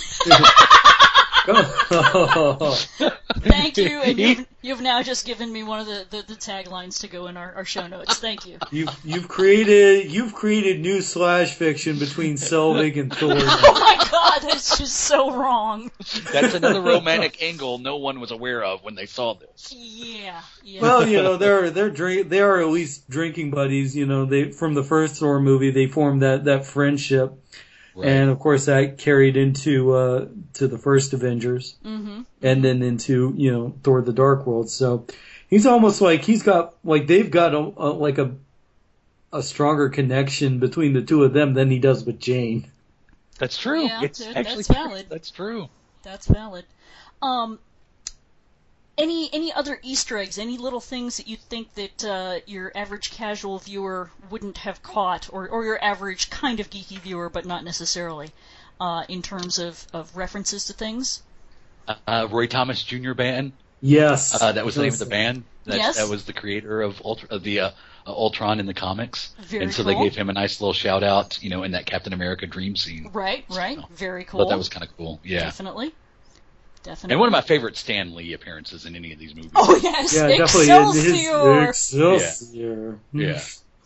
Thank you, and you've, you've now just given me one of the, the, the taglines to go in our, our show notes. Thank you. You've you've created you've created new slash fiction between Selvig and Thor. Oh my god, that's just so wrong. That's another romantic angle no one was aware of when they saw this. Yeah, yeah. Well, you know, they're they're drink they are at least drinking buddies. You know, they from the first Thor movie they formed that that friendship, Right. and of course that carried into uh, to the first Avengers, Mm-hmm. and then into you know Thor: The Dark World. So he's almost like he's got like they've got a, a, like a a stronger connection between the two of them than he does with Jane. That's true. Yeah, it's that- actually that's valid. That's true. That's valid. Um, any any other Easter eggs? Any little things that you think that uh, your average casual viewer wouldn't have caught, or or your average kind of geeky viewer, but not necessarily, uh, in terms of, of references to things? Uh, Roy Thomas Junior band. Yes. Uh, that was the name of the band. That, Yes. that was the creator of, Ultra, of the uh, uh, Ultron in the comics. Very and so cool. they gave him a nice little shout out, you know, in that Captain America dream scene. Right, right. So, Very I cool. thought that was kind of cool. Yeah. Definitely. Definitely. And one of my favorite Stan Lee appearances in any of these movies. Oh, yes. Yeah, Excelsior. definitely. His, Excelsior. Yeah.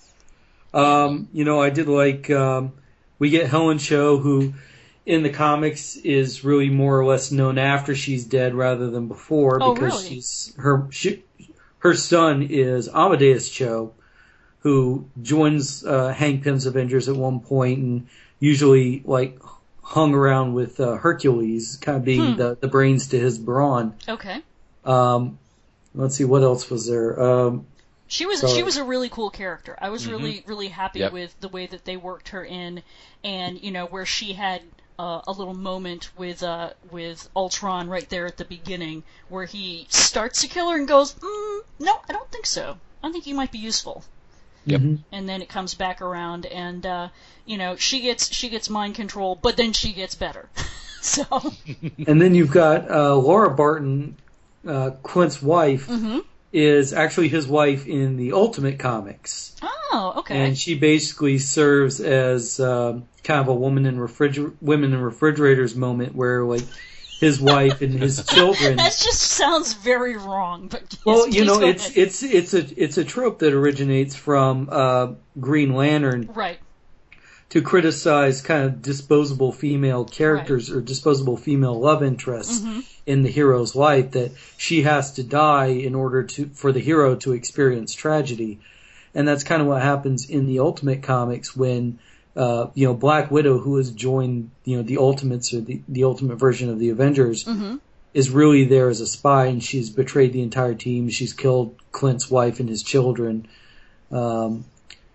Um, you know, I did like, um, we get Helen Cho, who in the comics is really more or less known after she's dead rather than before, Oh, because really? she's her she, her son is Amadeus Cho, who joins uh, Hank Pym's Avengers at one point and usually like hung around with uh, Hercules, kind of being Hmm. the, the brains to his brawn. Okay. Um, let's see, what else was there? Um, She was So- she was a really cool character. I was Mhm. really really happy Yep. with the way that they worked her in, and you know where she had uh, a little moment with uh, with Ultron right there at the beginning, where he starts to kill her and goes, mm, "No, I don't think so. I think you might be useful." Yep. mhm. And then it comes back around, and uh, you know she gets she gets mind control, but then she gets better. So And then you've got uh, Laura Barton, uh, Clint's wife, hmm is actually his wife in the Ultimate Comics. oh okay And she basically serves as um, kind of a woman in refriger- women in refrigerators moment where like his wife and his children. that just sounds very wrong. But yes, Well, you please know, go it's ahead. it's it's a it's a trope that originates from uh, Green Lantern right. to criticize kind of disposable female characters or disposable female love interests hmm in the hero's life, that she has to die in order to for the hero to experience tragedy. And that's kind of what happens in the Ultimate Comics when uh, you know, Black Widow, who has joined, you know, the Ultimates or the, the Ultimate version of the Avengers, hmm is really there as a spy, and she's betrayed the entire team. She's killed Clint's wife and his children. Um,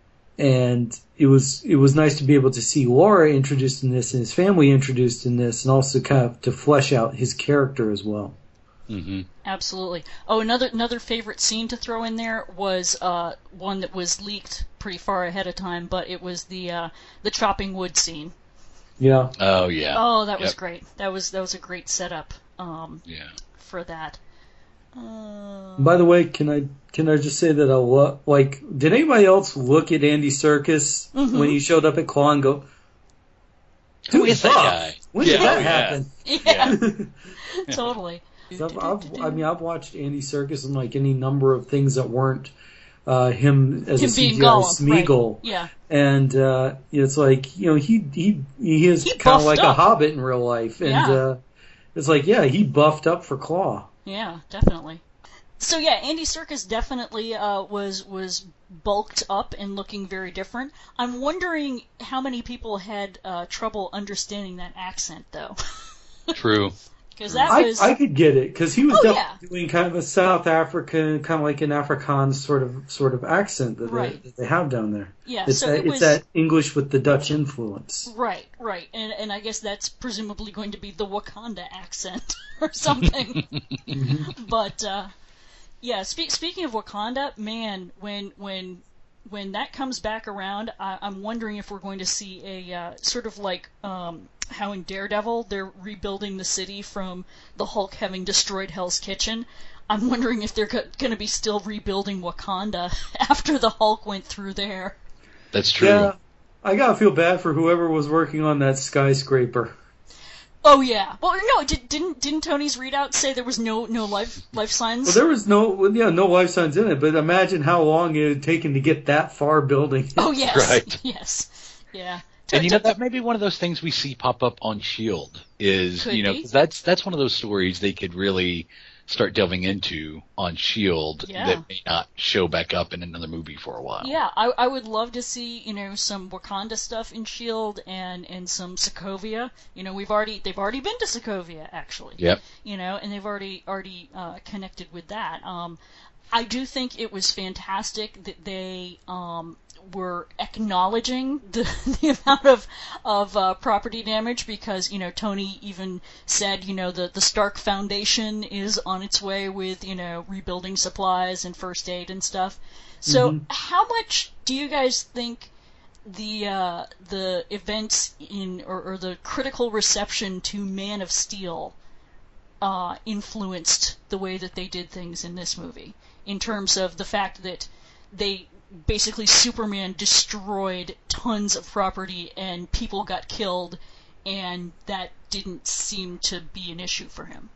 and it was it was nice to be able to see Laura introduced in this and his family introduced in this, and also kind of to flesh out his character as well. Mm-hmm. Absolutely. Oh, another another favorite scene to throw in there was uh, one that was leaked pretty far ahead of time, but it was the uh, the chopping wood scene. Yeah. Oh yeah. Oh, that was Yep. great. That was that was a great setup um, Yeah. for that. Uh, By the way, can I can I just say that I lo- like? Did anybody else look at Andy Serkis Mhm. when he showed up at Claw and go, Who "Who's is that Buff? guy?" When Yeah, did that oh, yeah. happen?" yeah, totally. So I've, I've, I mean, I've watched Andy Serkis in like any number of things that weren't uh, him as Him a being C G I Gollum, right. Smeagol, Yeah. and uh, it's like, you know, he he he is He kind of buffed like a up. hobbit in real life, and Yeah. uh, it's like, yeah, he buffed up for Claw. Yeah, definitely. So yeah, Andy Serkis definitely uh, was was bulked up and looking very different. I'm wondering how many people had uh, trouble understanding that accent, though, True. because that I, was I could get it because he was Oh, definitely doing kind of a South African, kind of like an Afrikaans sort of sort of accent that, Right. they, that they have down there. yeah. It's so that it was it's that English with the Dutch influence. right, right, and and I guess that's presumably going to be the Wakanda accent or something. But uh, yeah, spe- speaking of Wakanda, man, when when when that comes back around, I- I'm wondering if we're going to see a uh, sort of like um, how in Daredevil they're rebuilding the city from the Hulk having destroyed Hell's Kitchen. I'm wondering if they're go- going to be still rebuilding Wakanda after the Hulk went through there. That's true. Yeah, I gotta feel bad for whoever was working on that skyscraper. Oh yeah. Well, no, did, didn't didn't Tony's readout say there was no no life life signs? Well, there was no, well, yeah, no life signs in it, but imagine how long it had taken to get that far building. Oh yes, Right. yes, yeah. And you know, that may be one of those things we see pop up on S H I E L D is, Could you know, be. 'cause that's that's one of those stories they could really start delving into on S H I E L D Yeah. that may not show back up in another movie for a while. Yeah, I, I would love to see, you know, some Wakanda stuff in S H I E L D and, and some Sokovia. You know, we've already they've already been to Sokovia actually. Yep. You know, and they've already already uh, connected with that. Um, I do think it was fantastic that they um, were acknowledging the, the amount of of uh, property damage, because you know Tony even said, you know, the the Stark Foundation is on its way with, you know, rebuilding supplies and first aid and stuff. So Mhm. how much do you guys think the uh, the events in or, or the critical reception to Man of Steel uh, influenced the way that they did things in this movie, in terms of the fact that they basically Superman destroyed tons of property and people got killed, and that didn't seem to be an issue for him.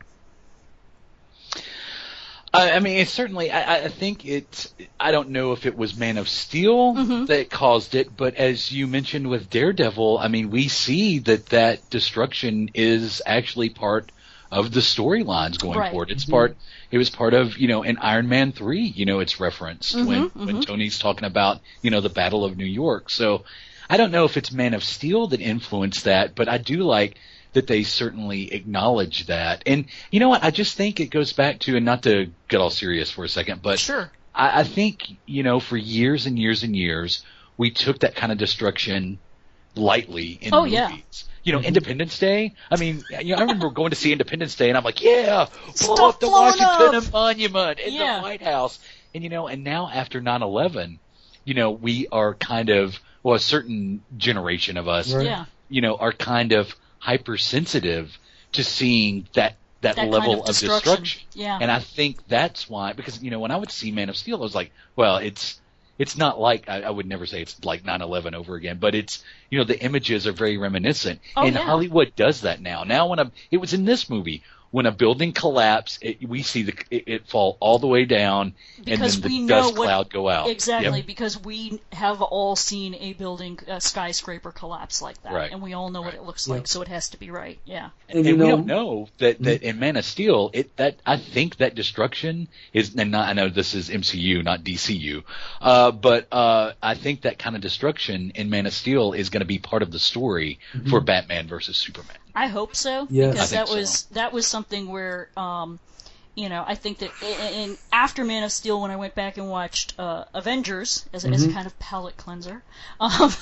I mean, it's certainly, I, I think it, I don't know if it was Man of Steel mm-hmm. that caused it, but as you mentioned with Daredevil, I mean, we see that that destruction is actually part of the storylines going right. forward. It's mm-hmm. part, it was part of, you know, in Iron Man three, you know, it's referenced mm-hmm, when, mm-hmm. when Tony's talking about, you know, the Battle of New York. So I don't know if it's Man of Steel that influenced that, but I do like that they certainly acknowledge that. And you know what? I just think it goes back to, and not to get all serious for a second, but sure. I, I think, you know, for years and years and years, we took that kind of destruction lightly in oh, movies. Yeah. You know, mm-hmm. Independence Day. I mean, you know, I remember going to see Independence Day, and I'm like, yeah, blow Stuff up the Washington up. Monument in yeah. the White House. And, you know, and now after nine eleven, you know, we are kind of, well, a certain generation of us, right. yeah. you know, are kind of hypersensitive to seeing that, that, that level kind of of destruction. destruction. Yeah. And I think that's why, because, you know, when I would see Man of Steel, I was like, well, it's, it's not like, I, I would never say it's like nine eleven over again, but it's, you know, the images are very reminiscent. Oh, and yeah. Hollywood does that now. Now when a, it was in this movie, when a building collapses, it, we see the, it, it fall all the way down, because and then the we dust know what, cloud go out. Exactly, yep. because we have all seen a building, a skyscraper collapse like that, right. and we all know right. what it looks yep. like, so it has to be right, yeah. And, and, you and know, we don't know that, that in Man of Steel, it that I think that destruction is, and not, I know this is M C U, not D C U, uh, but uh, I think that kind of destruction in Man of Steel is going to be part of the story mm-hmm. for Batman versus Superman. I hope so, yes. because that so. was that was something where, um, you know, I think that in, in after Man of Steel, when I went back and watched uh, Avengers as, mm-hmm. as a kind of palate cleanser, um,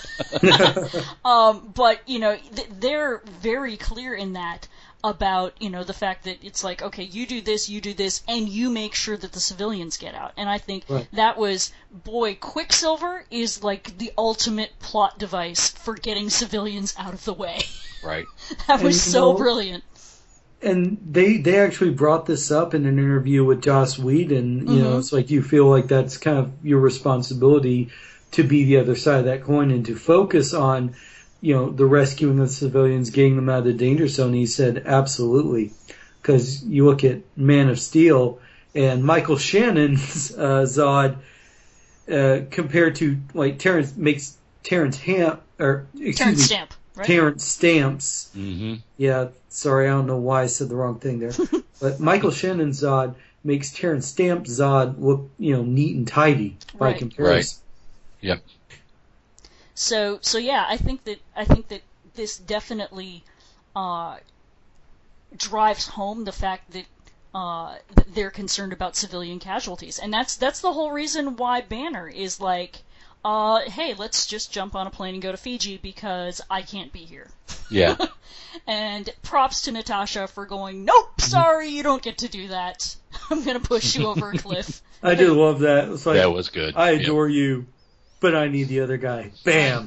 um, but you know, th- they're very clear in that about, you know, the fact that it's like, okay, you do this, you do this, and you make sure that the civilians get out. And I think right. that was, boy, Quicksilver is like the ultimate plot device for getting civilians out of the way. Right. That was and, so know, brilliant. And they they actually brought this up in an interview with Joss Whedon. You mm-hmm. know, it's like you feel like that's kind of your responsibility to be the other side of that coin and to focus on, you know, the rescuing of civilians, getting them out of the danger zone. He said, absolutely. Because you look at Man of Steel and Michael Shannon's uh, Zod uh, compared to, like, Terrence makes Terrence Hamp, or, excuse Terrence me, Stamp, right? Terrence Stamps. Mm-hmm. Yeah, sorry, I don't know why I said the wrong thing there. But Michael Shannon's Zod makes Terrence Stamp's Zod look, you know, neat and tidy by right. comparison. Right. Yep. So, so yeah, I think that I think that this definitely uh, drives home the fact that, uh, that they're concerned about civilian casualties, and that's that's the whole reason why Banner is like, uh, hey, let's just jump on a plane and go to Fiji because I can't be here. Yeah. And props to Natasha for going, nope, sorry, you don't get to do that. I'm gonna push you over a cliff. I did love that. It was like, that was good. I adore yep. you, but I need the other guy. Bam.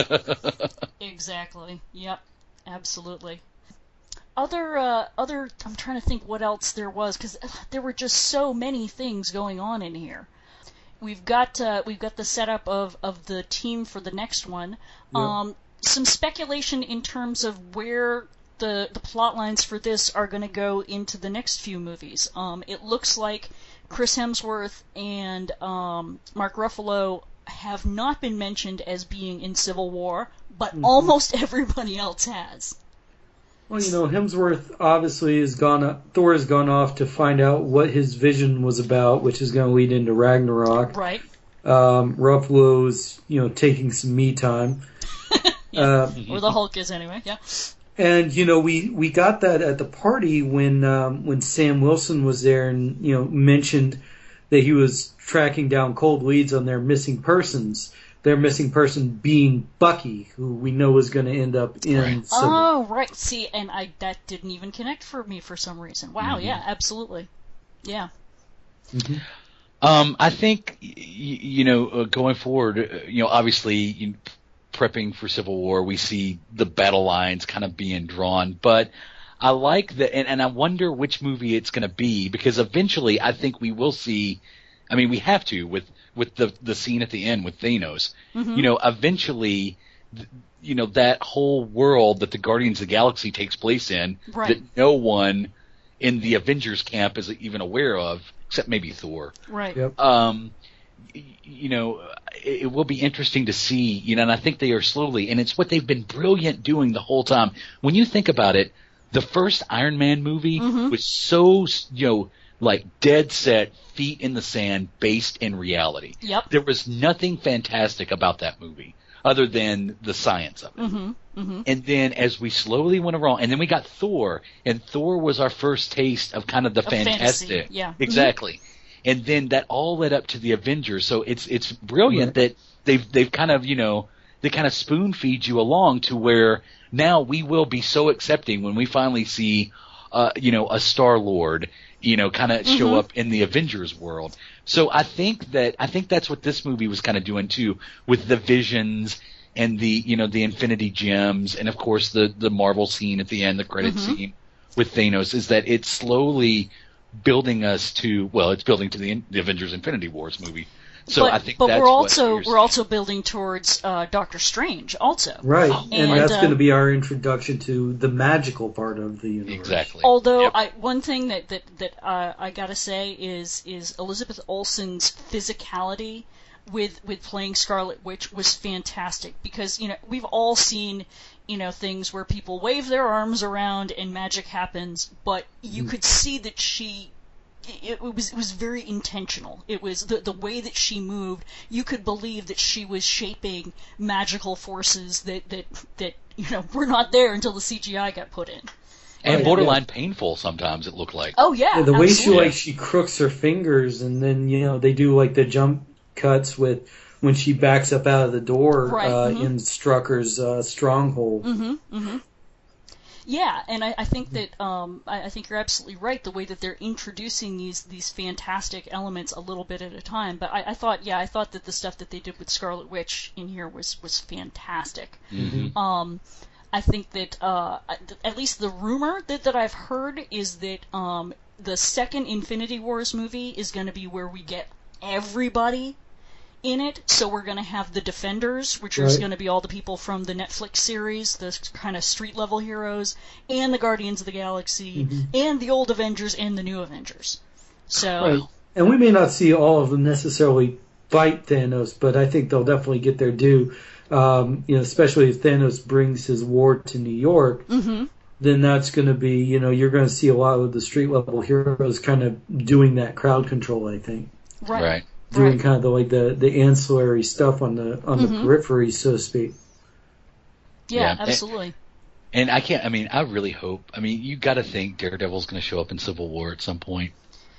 Exactly. Yep. Absolutely. Other, uh, other. I'm trying to think what else there was, because there were just so many things going on in here. We've got uh, we've got the setup of, of the team for the next one. Yep. Um, some speculation in terms of where the the plot lines for this are going to go into the next few movies. Um, it looks like Chris Hemsworth and um, Mark Ruffalo have not been mentioned as being in Civil War, but mm-hmm. almost everybody else has. Well, you know, Hemsworth obviously has gone. Thor has gone off to find out what his vision was about, which is going to lead into Ragnarok. Right. Um, Ruffalo's, you know, taking some me time. yeah. uh, or the Hulk is anyway. Yeah. And you know, we, we got that at the party when um, when Sam Wilson was there and you know mentioned that he was tracking down cold leads on their missing persons. Their missing person being Bucky, who we know is going to end up in. Right. Civil. Oh, right. See, and I that didn't even connect for me for some reason. Wow. Mm-hmm. Yeah. Absolutely. Yeah. Mm-hmm. Um, I think y- you know uh, going forward, uh, you know, obviously you know, prepping for Civil War, we see the battle lines kind of being drawn, but I like the, and, and I wonder which movie it's going to be, because eventually I think we will see, I mean, we have to with, with the, the scene at the end with Thanos, Mm-hmm. you know, eventually, you know, that whole world that the Guardians of the Galaxy takes place in, Right. that no one in the Avengers camp is even aware of, except maybe Thor. Right. Yep. Um, y- you know, it, it will be interesting to see, you know, and I think they are slowly, and it's what they've been brilliant doing the whole time. When you think about it, the first Iron Man movie Mhm. was so, you know, like dead set, feet in the sand, based in reality. Yep. There was nothing fantastic about that movie other than the science of it. Mm-hmm. Mm-hmm. And then as we slowly went along, and then we got Thor, and Thor was our first taste of kind of the Of fantasy, fantastic. yeah. Mhm. Exactly. And then that all led up to the Avengers. So it's it's brilliant that they've they've kind of, you know, they kind of spoon feed you along to where now we will be so accepting when we finally see uh you know, a Star-Lord, you know, kind of show Mhm. up in the Avengers world. So I think that I think that's what this movie was kind of doing too, with the visions and the, you know, the Infinity Gems, and of course the the Marvel scene at the end, the credit Mhm. scene with Thanos, is that it's slowly building us to, well, it's building to the, the Avengers Infinity Wars movie. So but I think but that's we're what also you're we're also building towards uh, Doctor Strange also. Right, And, and that's uh, going to be our introduction to the magical part of the universe. exactly. Although Yep. I, one thing that that that uh, I gotta say is is Elizabeth Olsen's physicality with with playing Scarlet Witch was fantastic, because you know we've all seen you know things where people wave their arms around and magic happens, but you Mm. could see that she. It, it was it was very intentional. It was the the way that she moved. You could believe that she was shaping magical forces that that that you know were not there until the C G I got put in. and Right, borderline painful sometimes it looked like. Oh yeah, Yeah, the way she absolutely. like she crooks her fingers, and then you know they do like the jump cuts with when she backs up out of the door Right, uh, mhm. in Strucker's uh, stronghold. Mm-hmm. Mm-hmm. Yeah, and I, I think that um, I, I think you're absolutely right. The way that they're introducing these these fantastic elements a little bit at a time. But I, I thought, yeah, I thought that the stuff that they did with Scarlet Witch in here was was fantastic. Mm-hmm. Um, I think that uh, at least the rumor that, that I've heard is that um, the second Infinity Wars movie is going to be where we get everybody in it. So we're going to have the Defenders, which is Right. going to be all the people from the Netflix series, the kind of street level heroes, and the Guardians of the Galaxy, Mhm. and the old Avengers and the new Avengers. So Right. And we may not see all of them necessarily fight Thanos, but I think they'll definitely get their due. Um, you know, especially if Thanos brings his war to New York, mhm. then that's going to be, you know, you're going to see a lot of the street level heroes kind of doing that crowd control. I think right. Right. doing Right. kind of the like the, the ancillary stuff on the on Mhm. the periphery, so to speak. Yeah, Yeah. absolutely. And I can't, I mean, I really hope, I mean, you got to think Daredevil's going to show up in Civil War at some point.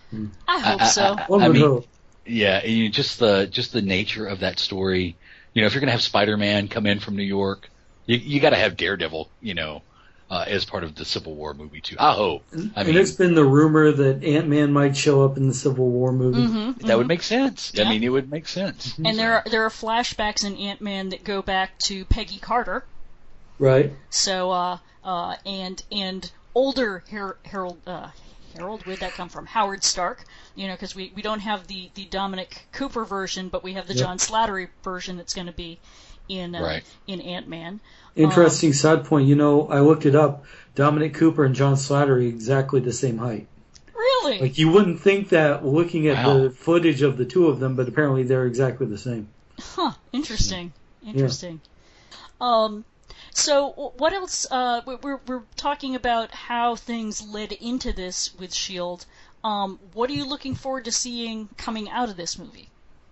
I hope I- I- so. I- One I would mean, hope. Yeah, and you, just the just the nature of that story. You know, if you're going to have Spider-Man come in from New York, you you got to have Daredevil, you know, uh, as part of the Civil War movie too. I hope. I and mean, it's been the rumor that Ant-Man might show up in the Civil War movie. Mhm, that would mhm. make sense. Yeah. I mean, it would make sense. And there are there are flashbacks in Ant-Man that go back to Peggy Carter. Right? So uh uh and and older Har- Harold uh Harold, where'd that come from? Howard Stark, you know, because we, we don't have the, the Dominic Cooper version, but we have the Yep. John Slattery version that's going to be in uh, Right. in Ant-Man. Interesting side point. You know, I looked it up. Dominic Cooper and John Slattery exactly the same height. Really? Like you wouldn't think that looking at Wow. the footage of the two of them, but apparently they're exactly the same. Huh. Interesting. Interesting. Um. So w- what else? Uh, we- we're we're talking about how things led into this with S H I E L D. Um, what are you looking forward to seeing coming out of this movie?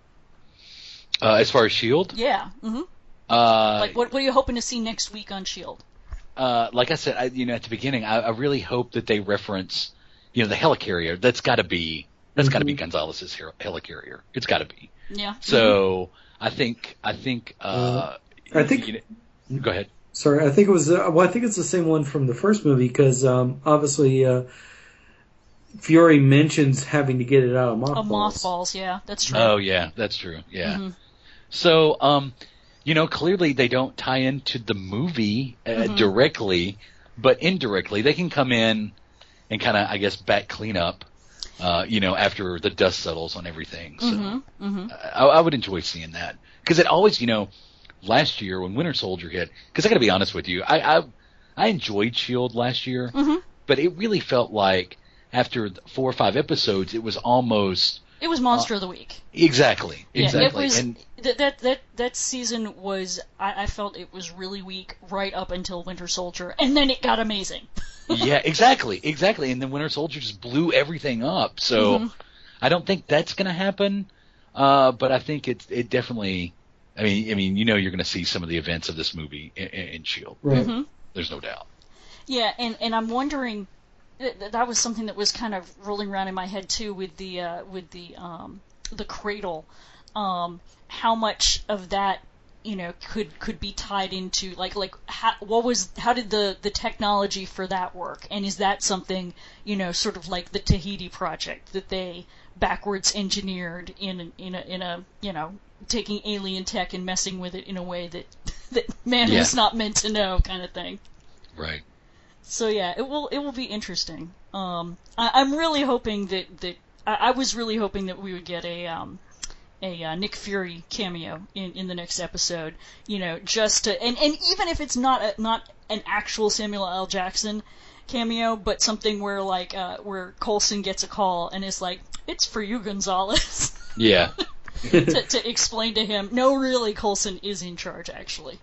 Uh, as far as Shield, Yeah. hmm uh, Like, what what are you hoping to see next week on S H I E L D? uh, like I said, I, you know, at the beginning, I, I really hope that they reference, you know, the helicarrier. That's got to be that's got to be Mhm. Gonzalez's hel- helicarrier. It's got to be. Yeah. So I think I think uh, I think- you know, go ahead. Sorry, I think it was. Uh, well, I think it's the same one from the first movie because um, obviously uh, Fury mentions having to get it out of Oh, mothballs. mothballs. Yeah, that's true. Oh yeah, that's true. Yeah. Mhm. So, um, you know, clearly they don't tie into the movie uh, Mhm. directly, but indirectly they can come in and kind of, I guess, back clean up, uh, you know, after the dust settles on everything. So Mm-hmm, mm-hmm. I, I would enjoy seeing that, because it always, you know, last year when Winter Soldier hit, because I got to be honest with you, I, I I enjoyed SHIELD last year, Mm-hmm. but it really felt like after four or five episodes, it was almost It was Monster uh, of the Week. Exactly, exactly. Yeah, it was, and that that that that season was. I, I felt it was really weak right up until Winter Soldier, and then it got amazing. Yeah, exactly, exactly. And then Winter Soldier just blew everything up. So mm-hmm. I don't think that's going to happen. Uh, but I think it it definitely. I mean, I mean, you know, you're going to see some of the events of this movie in, in SHIELD. Right. Mm-hmm. There's no doubt. Yeah, and, and I'm wondering. That, that was something that was kind of rolling around in my head too, with the uh, with the um, the cradle. Um, how much of that, you know, could could be tied into like like how, what was how did the, the technology for that work, and is that something, you know, sort of like the Tahiti project that they backwards engineered in in a in a you know taking alien tech and messing with it in a way that that man Yeah. was not meant to know, kind of thing. Right. So yeah, it will it will be interesting. Um, I, I'm really hoping that that I, I was really hoping that we would get a um, a uh, Nick Fury cameo in, in the next episode. You know, just to and, and even if it's not a, not an actual Samuel L. Jackson cameo, but something where like uh, where Coulson gets a call and is like, "It's for you, Gonzalez." Yeah. to, to explain to him, no, really, Coulson is in charge actually.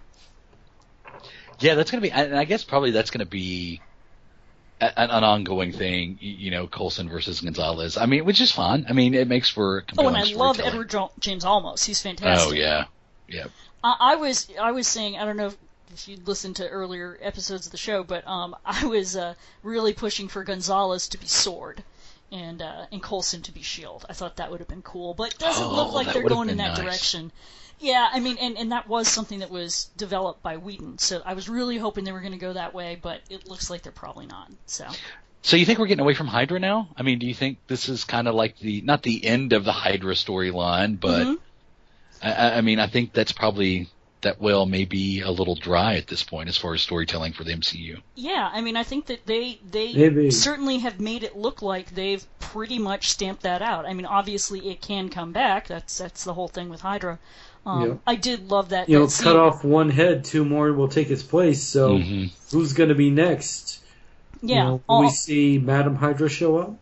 Yeah, that's going to be, and I guess probably that's going to be a, an, an ongoing thing, you know, Coulson versus Gonzalez. I mean, which is fun. I mean, it makes for compelling Oh, and I love storytelling. Edward jo- James Olmos. He's fantastic. Oh, yeah. Yeah. I, I was I was saying, I don't know if, if you listened to earlier episodes of the show, but um, I was uh, really pushing for Gonzalez to be Sword and uh, and Coulson to be Shield. I thought that would have been cool, but it doesn't Oh, look like that they're would have going in been that nice. direction. Yeah, I mean, and, and that was something that was developed by Whedon, so I was really hoping they were going to go that way, but it looks like they're probably not. So. So you think we're getting away from Hydra now? I mean, do you think this is kind of like the, not the end of the Hydra storyline, but Mm-hmm. I, I mean, I think that's probably, that well may be a little dry at this point as far as storytelling for the M C U. Yeah, I mean, I think that they they Maybe. certainly have made it look like they've pretty much stamped that out. I mean, obviously it can come back. That's that's the whole thing with Hydra. Um, Yeah. I did love that. You know, that scene. cut off one head, two more will take its place. So Mhm. who's going to be next? Yeah. You know, will all- we see Madam Hydra show up?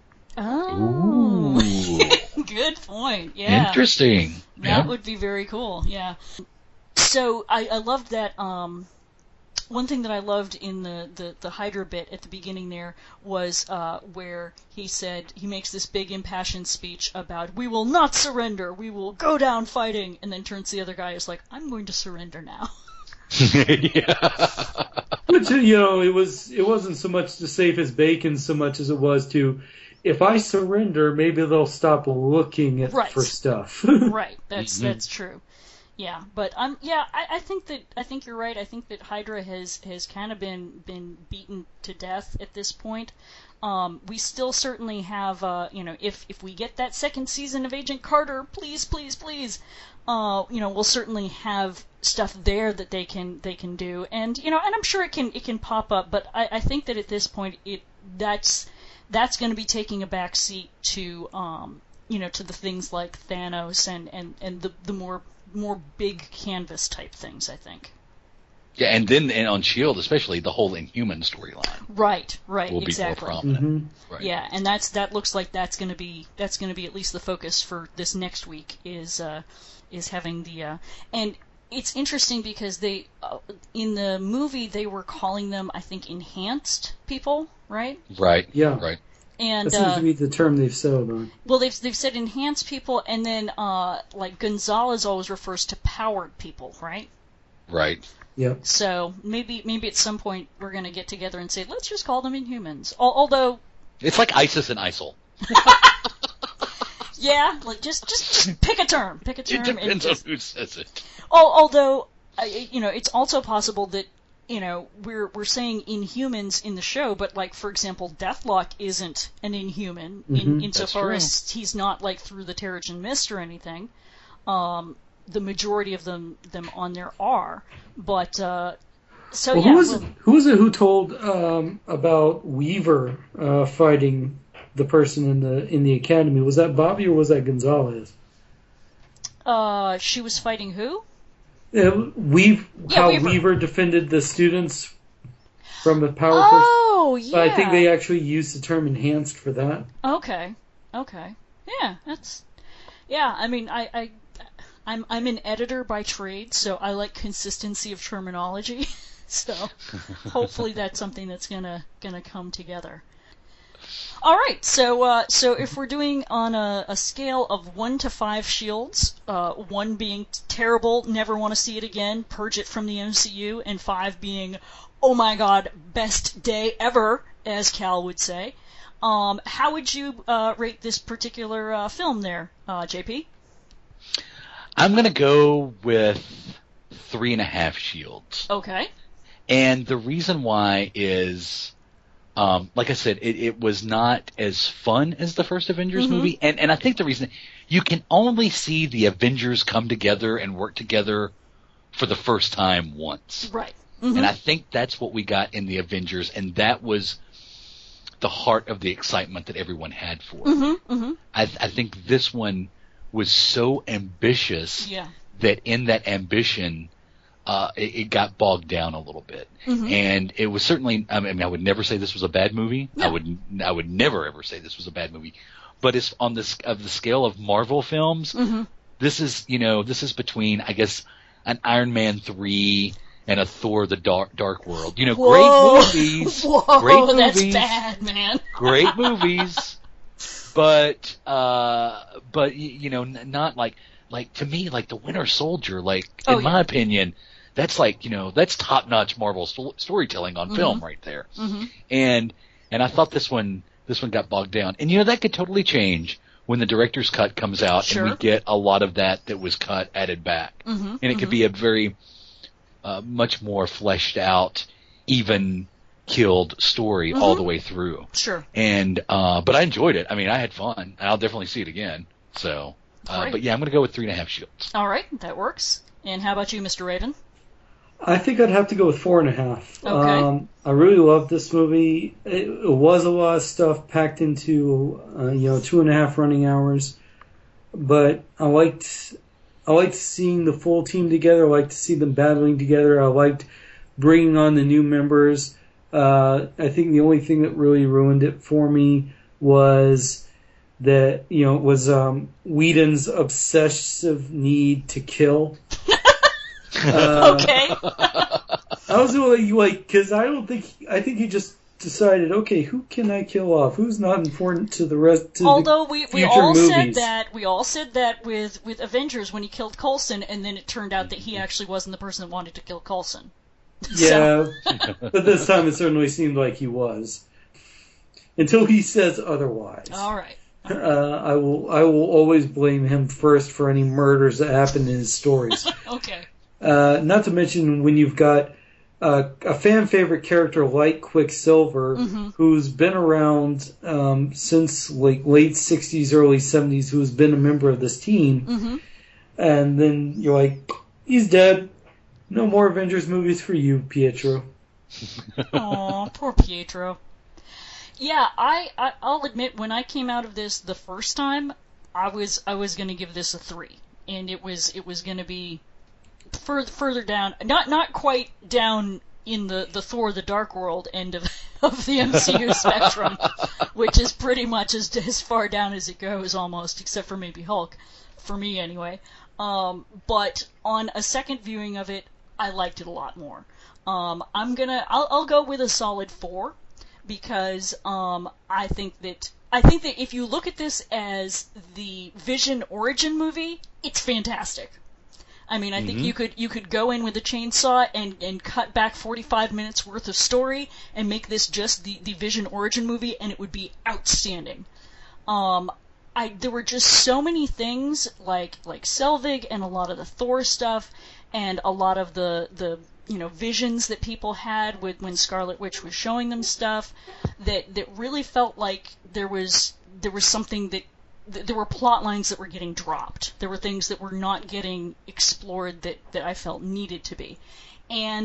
Oh. Good point. Yeah. Interesting. That Yeah. would be very cool. Yeah. So I, I loved that. Um, one thing that I loved in the, the, the Hydra bit at the beginning there was uh, where he said he makes this big impassioned speech about we will not surrender, we will go down fighting, and then turns to the other guy and is like, I'm going to surrender now. Yeah. Which, you know, it was it wasn't so much to save his bacon so much as it was to, if I surrender, maybe they'll stop looking at Right. for stuff. Right. That's Mhm. that's true. Yeah, but um, yeah, I, I think that I think you're right. I think that Hydra has, has kind of been been beaten to death at this point. Um, we still certainly have, uh, you know, if if we get that second season of Agent Carter, please, please, please, uh, you know, we'll certainly have stuff there that they can they can do, and you know, and I'm sure it can it can pop up. But I, I think that at this point, it that's that's going to be taking a back seat to, um, you know, to the things like Thanos and and and the the more more big canvas type things, I think. Yeah, and then and on SHIELD, especially the whole Inhuman storyline Right, right, will exactly. be more prominent. hmm Right. Yeah, and that's that looks like that's going to be that's going to be at least the focus for this next week is uh, is having the uh, and it's interesting because they uh, in the movie they were calling them, I think, enhanced people, right? Right. Yeah. Right. And That seems uh, to be the term they've settled on. well, they've they've said enhanced people, and then uh, like Gonzalez always refers to powered people, right? Right. Yep. So maybe maybe at some point we're going to get together and say, let's just call them Inhumans. Al- Although, It's like ISIS and ISIL. yeah, like just just just pick a term, pick a term. It and depends just, on who says it. al- although, uh, you know, it's also possible that you know we're we're saying Inhumans in the show, but like for example, Deathlock isn't an Inhuman in Mhm. insofar true. as he's not like through the Terrigen Mist or anything. Um, the majority of them them on there are, but uh, so well, yeah. who was well, it, who was it who told um, about Weaver uh, fighting the person in the in the academy? Was that Bobby or was that Gonzalez? uh, she was fighting who? Uh, Weave, Yeah, how Weaver. Weaver defended the students from a power Oh, person. yeah. I think they actually used the term enhanced for that. Okay. Okay. Yeah, that's. Yeah, I mean, I, I, I'm I'm an editor by trade, so I like consistency of terminology. So hopefully that's something that's gonna gonna come together. All right, so uh, so if we're doing on a, a scale of one to five shields, uh, one being terrible, never want to see it again, purge it from the M C U, and five being, oh my god, best day ever, as Cal would say. Um, how would you uh, rate this particular uh, film there, uh, J P? I'm going to go with three and a half shields. Okay. And the reason why is, um, like I said, it, it was not as fun as the first Avengers Mm-hmm. movie. And, and I think the reason, you can only see the Avengers come together and work together for the first time once. Right. Mm-hmm. And I think that's what we got in the Avengers, and that was the heart of the excitement that everyone had for it. Mm-hmm. Mm-hmm. I, I think this one was so ambitious Yeah. that in that ambition, uh, it, it got bogged down a little bit. Mm-hmm. And it was certainly, I mean, I would never say this was a bad movie. No. I would, I would never ever say this was a bad movie. But it's on this, of the scale of Marvel films, Mm-hmm. this is, you know, this is between, I guess, an Iron Man three and a Thor the Dark, Dark World. You know, Whoa. great movies. Whoa, great that's movies. bad, man. Great movies. But, uh, but, y- you know, n- not like, like, to me, like, The Winter Soldier, like, in Oh, yeah. my opinion, that's like, you know, that's top-notch Marvel sto- storytelling on film Mhm. right there. Mm-hmm. And, and I thought this one, this one got bogged down. And, you know, that could totally change when the director's cut comes out Sure. and we get a lot of that that was cut added back. Mm-hmm. And it could be a very, uh, much more fleshed out, even killed story all the way through. Sure. And, uh, but I enjoyed it. I mean, I had fun, and I'll definitely see it again. So, uh, Great. but yeah, I'm gonna go with three and a half shields. All right, that works. And how about you, Mister Raven? I think I'd have to go with four and a half. Okay. Um, I really loved this movie. It, it was a lot of stuff packed into, uh, you know, two and a half running hours. But I liked, I liked seeing the full team together. I liked to see them battling together. I liked bringing on the new members. Uh, I think the only thing that really ruined it for me was that, you know, was um, Whedon's obsessive need to kill. Uh, Okay. I was really like, because I don't think I think he just decided, okay, who can I kill off? Who's not important to the rest? To Although the we, we future all movies. said that we all said that with, with Avengers when he killed Coulson, and then it turned out that he actually wasn't the person that wanted to kill Coulson. Yeah, but this time it certainly seemed like he was, until he says otherwise. All right. Uh, I will I will always blame him first for any murders that happen in his stories. Okay. Uh, not to mention when you've got uh, a fan favorite character like Quicksilver, Mm-hmm. who's been around um, since like late sixties, early seventies, who's been a member of this team, Mm-hmm. and then you're like, he's dead. No more Avengers movies for you, Pietro. Aw, poor Pietro. Yeah, I, I I'll admit when I came out of this the first time, I was I was gonna give this a three, and it was it was gonna be further further down, not not quite down in the, the Thor the Dark World end of of the M C U spectrum, which is pretty much as as far down as it goes almost, except for maybe Hulk, for me anyway. Um, but on a second viewing of it, I liked it a lot more. Um, I'm gonna I'll, I'll go with a solid four because um, I think that I think that if you look at this as the Vision origin movie, it's fantastic. I mean, I think you could you could go in with a chainsaw and, and cut back forty-five minutes worth of story and make this just the, the Vision origin movie, and it would be outstanding. Um, I there were just so many things like like Selvig and a lot of the Thor stuff and a lot of the the you know visions that people had with when Scarlet Witch was showing them stuff that that really felt like there was there was something that there were plot lines that were getting dropped. There were things that were not getting explored that, that I felt needed to be. And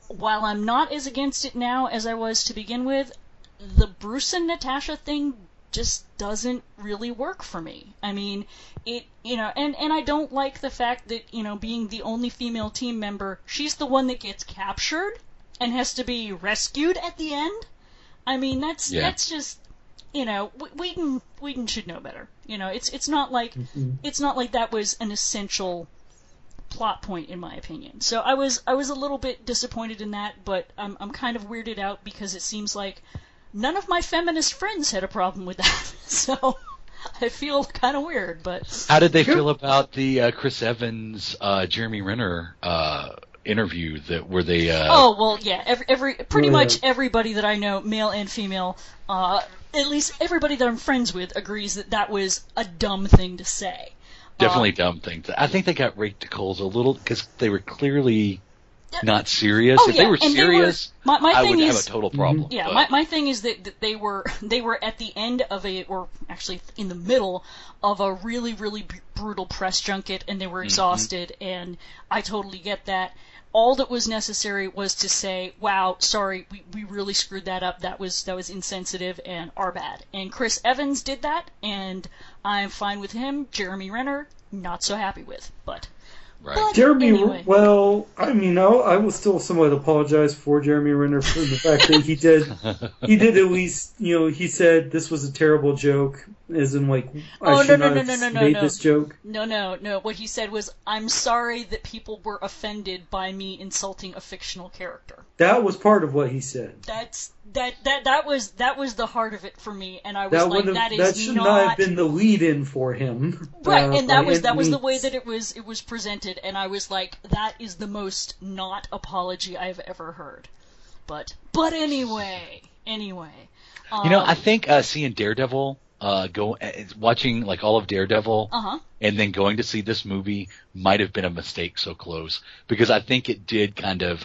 while I'm not as against it now as I was to begin with, the Bruce and Natasha thing just doesn't really work for me. I mean, it, you know, and, and I don't like the fact that, you know, being the only female team member, she's the one that gets captured and has to be rescued at the end. I mean, that's, yeah. that's just, you know, Whedon, Whedon should know better. You know, it's, it's not like, mm-hmm. it's not like that was an essential plot point in my opinion. So I was, I was a little bit disappointed in that, but I'm, I'm kind of weirded out because it seems like none of my feminist friends had a problem with that, so I feel kind of weird. But how did they feel about the uh, Chris Evans, uh, Jeremy Renner uh, interview? That were they? Uh... Oh well, yeah. Every, every pretty yeah. much everybody that I know, male and female, uh, at least everybody that I'm friends with, agrees that that was a dumb thing to say. Definitely um, dumb thing. I think they got raked to coals a little because they were clearly not serious. Oh, if yeah. they were and serious, they were, my, my I thing would is, have a total problem. Yeah, but. my my thing is that, that they were they were at the end of a, or actually in the middle of a really really b- brutal press junket, and they were exhausted, mm-hmm. and I totally get that. All that was necessary was to say, "Wow, sorry, we, we really screwed that up. That was that was insensitive and our bad." And Chris Evans did that, and I'm fine with him. Jeremy Renner, not so happy with, but. Right. But Jeremy, anyway. well, I mean, I, I will still somewhat apologize for Jeremy Renner for the fact that he did, he did at least, you know, he said this was a terrible joke, as in like, I oh, should no, not no, no, have no, no, made no. this joke. No, no, no. What he said was, "I'm sorry that people were offended by me insulting a fictional character." That was part of what he said. That's that that that was that was the heart of it for me, and I was that like, have, "That is that should not... not have been the lead-in for him." Right, uh, and that was that was the means. way that it was it was presented, and I was like, "That is the most not apology I've ever heard." But but anyway, anyway. Um, you know, I think uh, seeing Daredevil. Uh, go uh, watching like all of Daredevil, uh-huh. and then going to see this movie might have been a mistake so close because I think it did kind of.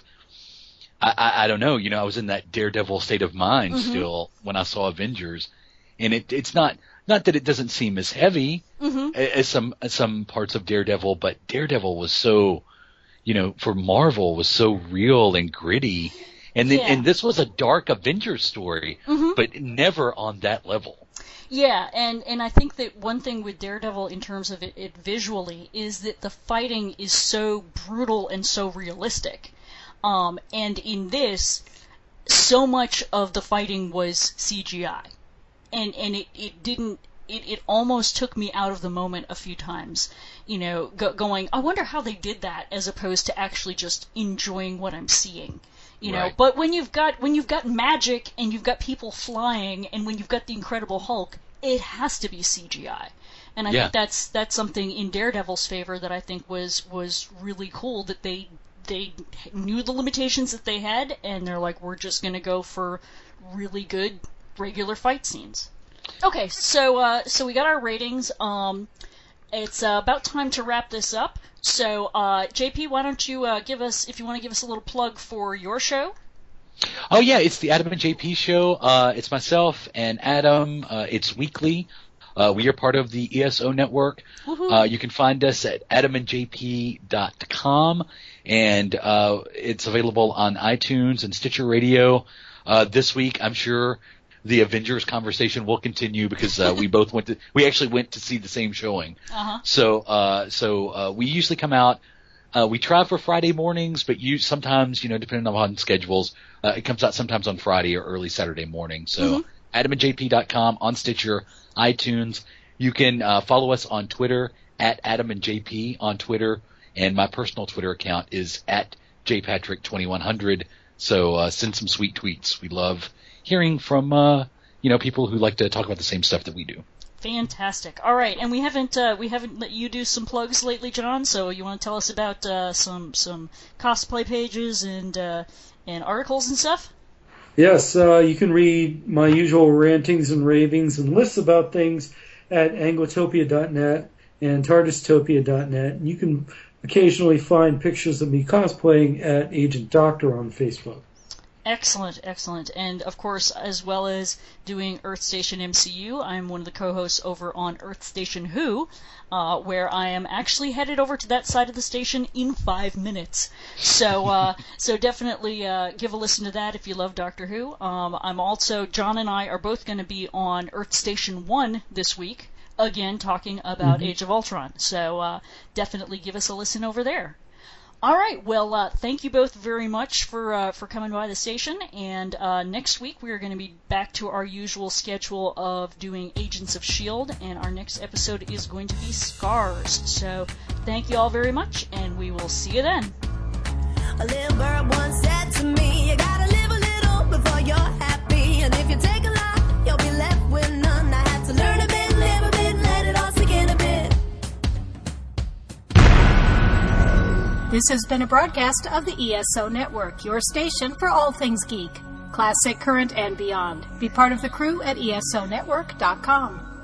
I, I, I don't know. You know, I was in that Daredevil state of mind mm-hmm. still when I saw Avengers, and it it's not not that it doesn't seem as heavy mm-hmm. as some as some parts of Daredevil, but Daredevil was so, you know, for Marvel was so real and gritty, and then, yeah. and this was a dark Avengers story, mm-hmm. but never on that level. Yeah, and, and I think that one thing with Daredevil in terms of it, it visually is that the fighting is so brutal and so realistic. Um, and in this, so much of the fighting was C G I. And, and it, it didn't, it, it almost took me out of the moment a few times. You know, go, going, I wonder how they did that, as opposed to actually just enjoying what I'm seeing. You know, right. But when you've got when you've got magic and you've got people flying and when you've got the Incredible Hulk, it has to be C G I. And I yeah. think that's that's something in Daredevil's favor that I think was was really cool, that they they knew the limitations that they had, and they're like, we're just gonna go for really good regular fight scenes. Okay, so uh, so we got our ratings. Um, it's uh, about time to wrap this up. So, uh, J P, why don't you uh, give us, if you want to give us a little plug for your show? Oh yeah, it's the Adam and J P show. Uh, it's myself and Adam. Uh, it's weekly. Uh, we are part of the E S O network. Uh, you can find us at adam and j p dot com, and uh, it's available on iTunes and Stitcher Radio. Uh, this week, I'm sure the Avengers conversation will continue because uh, we both went to we actually went to see the same showing. Uh-huh. So uh, so uh, we usually come out. Uh, we try for Friday mornings, but you sometimes, you know, depending on schedules, uh, it comes out sometimes on Friday or early Saturday morning. So mm-hmm. adam and j p dot com, on Stitcher, iTunes. You can uh, follow us on Twitter at Adam and J P on Twitter, and my personal Twitter account is at j patrick twenty-one hundred. So uh, send some sweet tweets. We love hearing from uh, you know people who like to talk about the same stuff that we do. Fantastic. All right, and we haven't uh, we haven't let you do some plugs lately, John. So you want to tell us about uh, some some cosplay pages and uh, and articles and stuff? Yes, uh, you can read my usual rantings and ravings and lists about things at anglotopia dot net and tardistopia dot net. And you can occasionally find pictures of me cosplaying at Agent Doctor on Facebook. Excellent, excellent. And of course, as well as doing Earth Station M C U, I'm one of the co-hosts over on Earth Station Who, uh, where I am actually headed over to that side of the station in five minutes. So, uh, so definitely uh, give a listen to that if you love Doctor Who. Um, I'm also, John and I are both going to be on Earth Station One this week, again talking about mm-hmm. Age of Ultron. So uh, definitely give us a listen over there. All right, well, uh, thank you both very much for uh, for coming by the station, and uh, next week we are going to be back to our usual schedule of doing Agents of S H I E L D, and our next episode is going to be Scars. So thank you all very much, and we will see you then. A little bird once said to me, you gotta live a little before you're happy, and if you take a lot, you'll be left with none. I had to learn a bit, live a bit, let it all sink in a bit. This has been a broadcast of the E S O Network, your station for all things geek, classic, current, and beyond. Be part of the crew at E S O network dot com.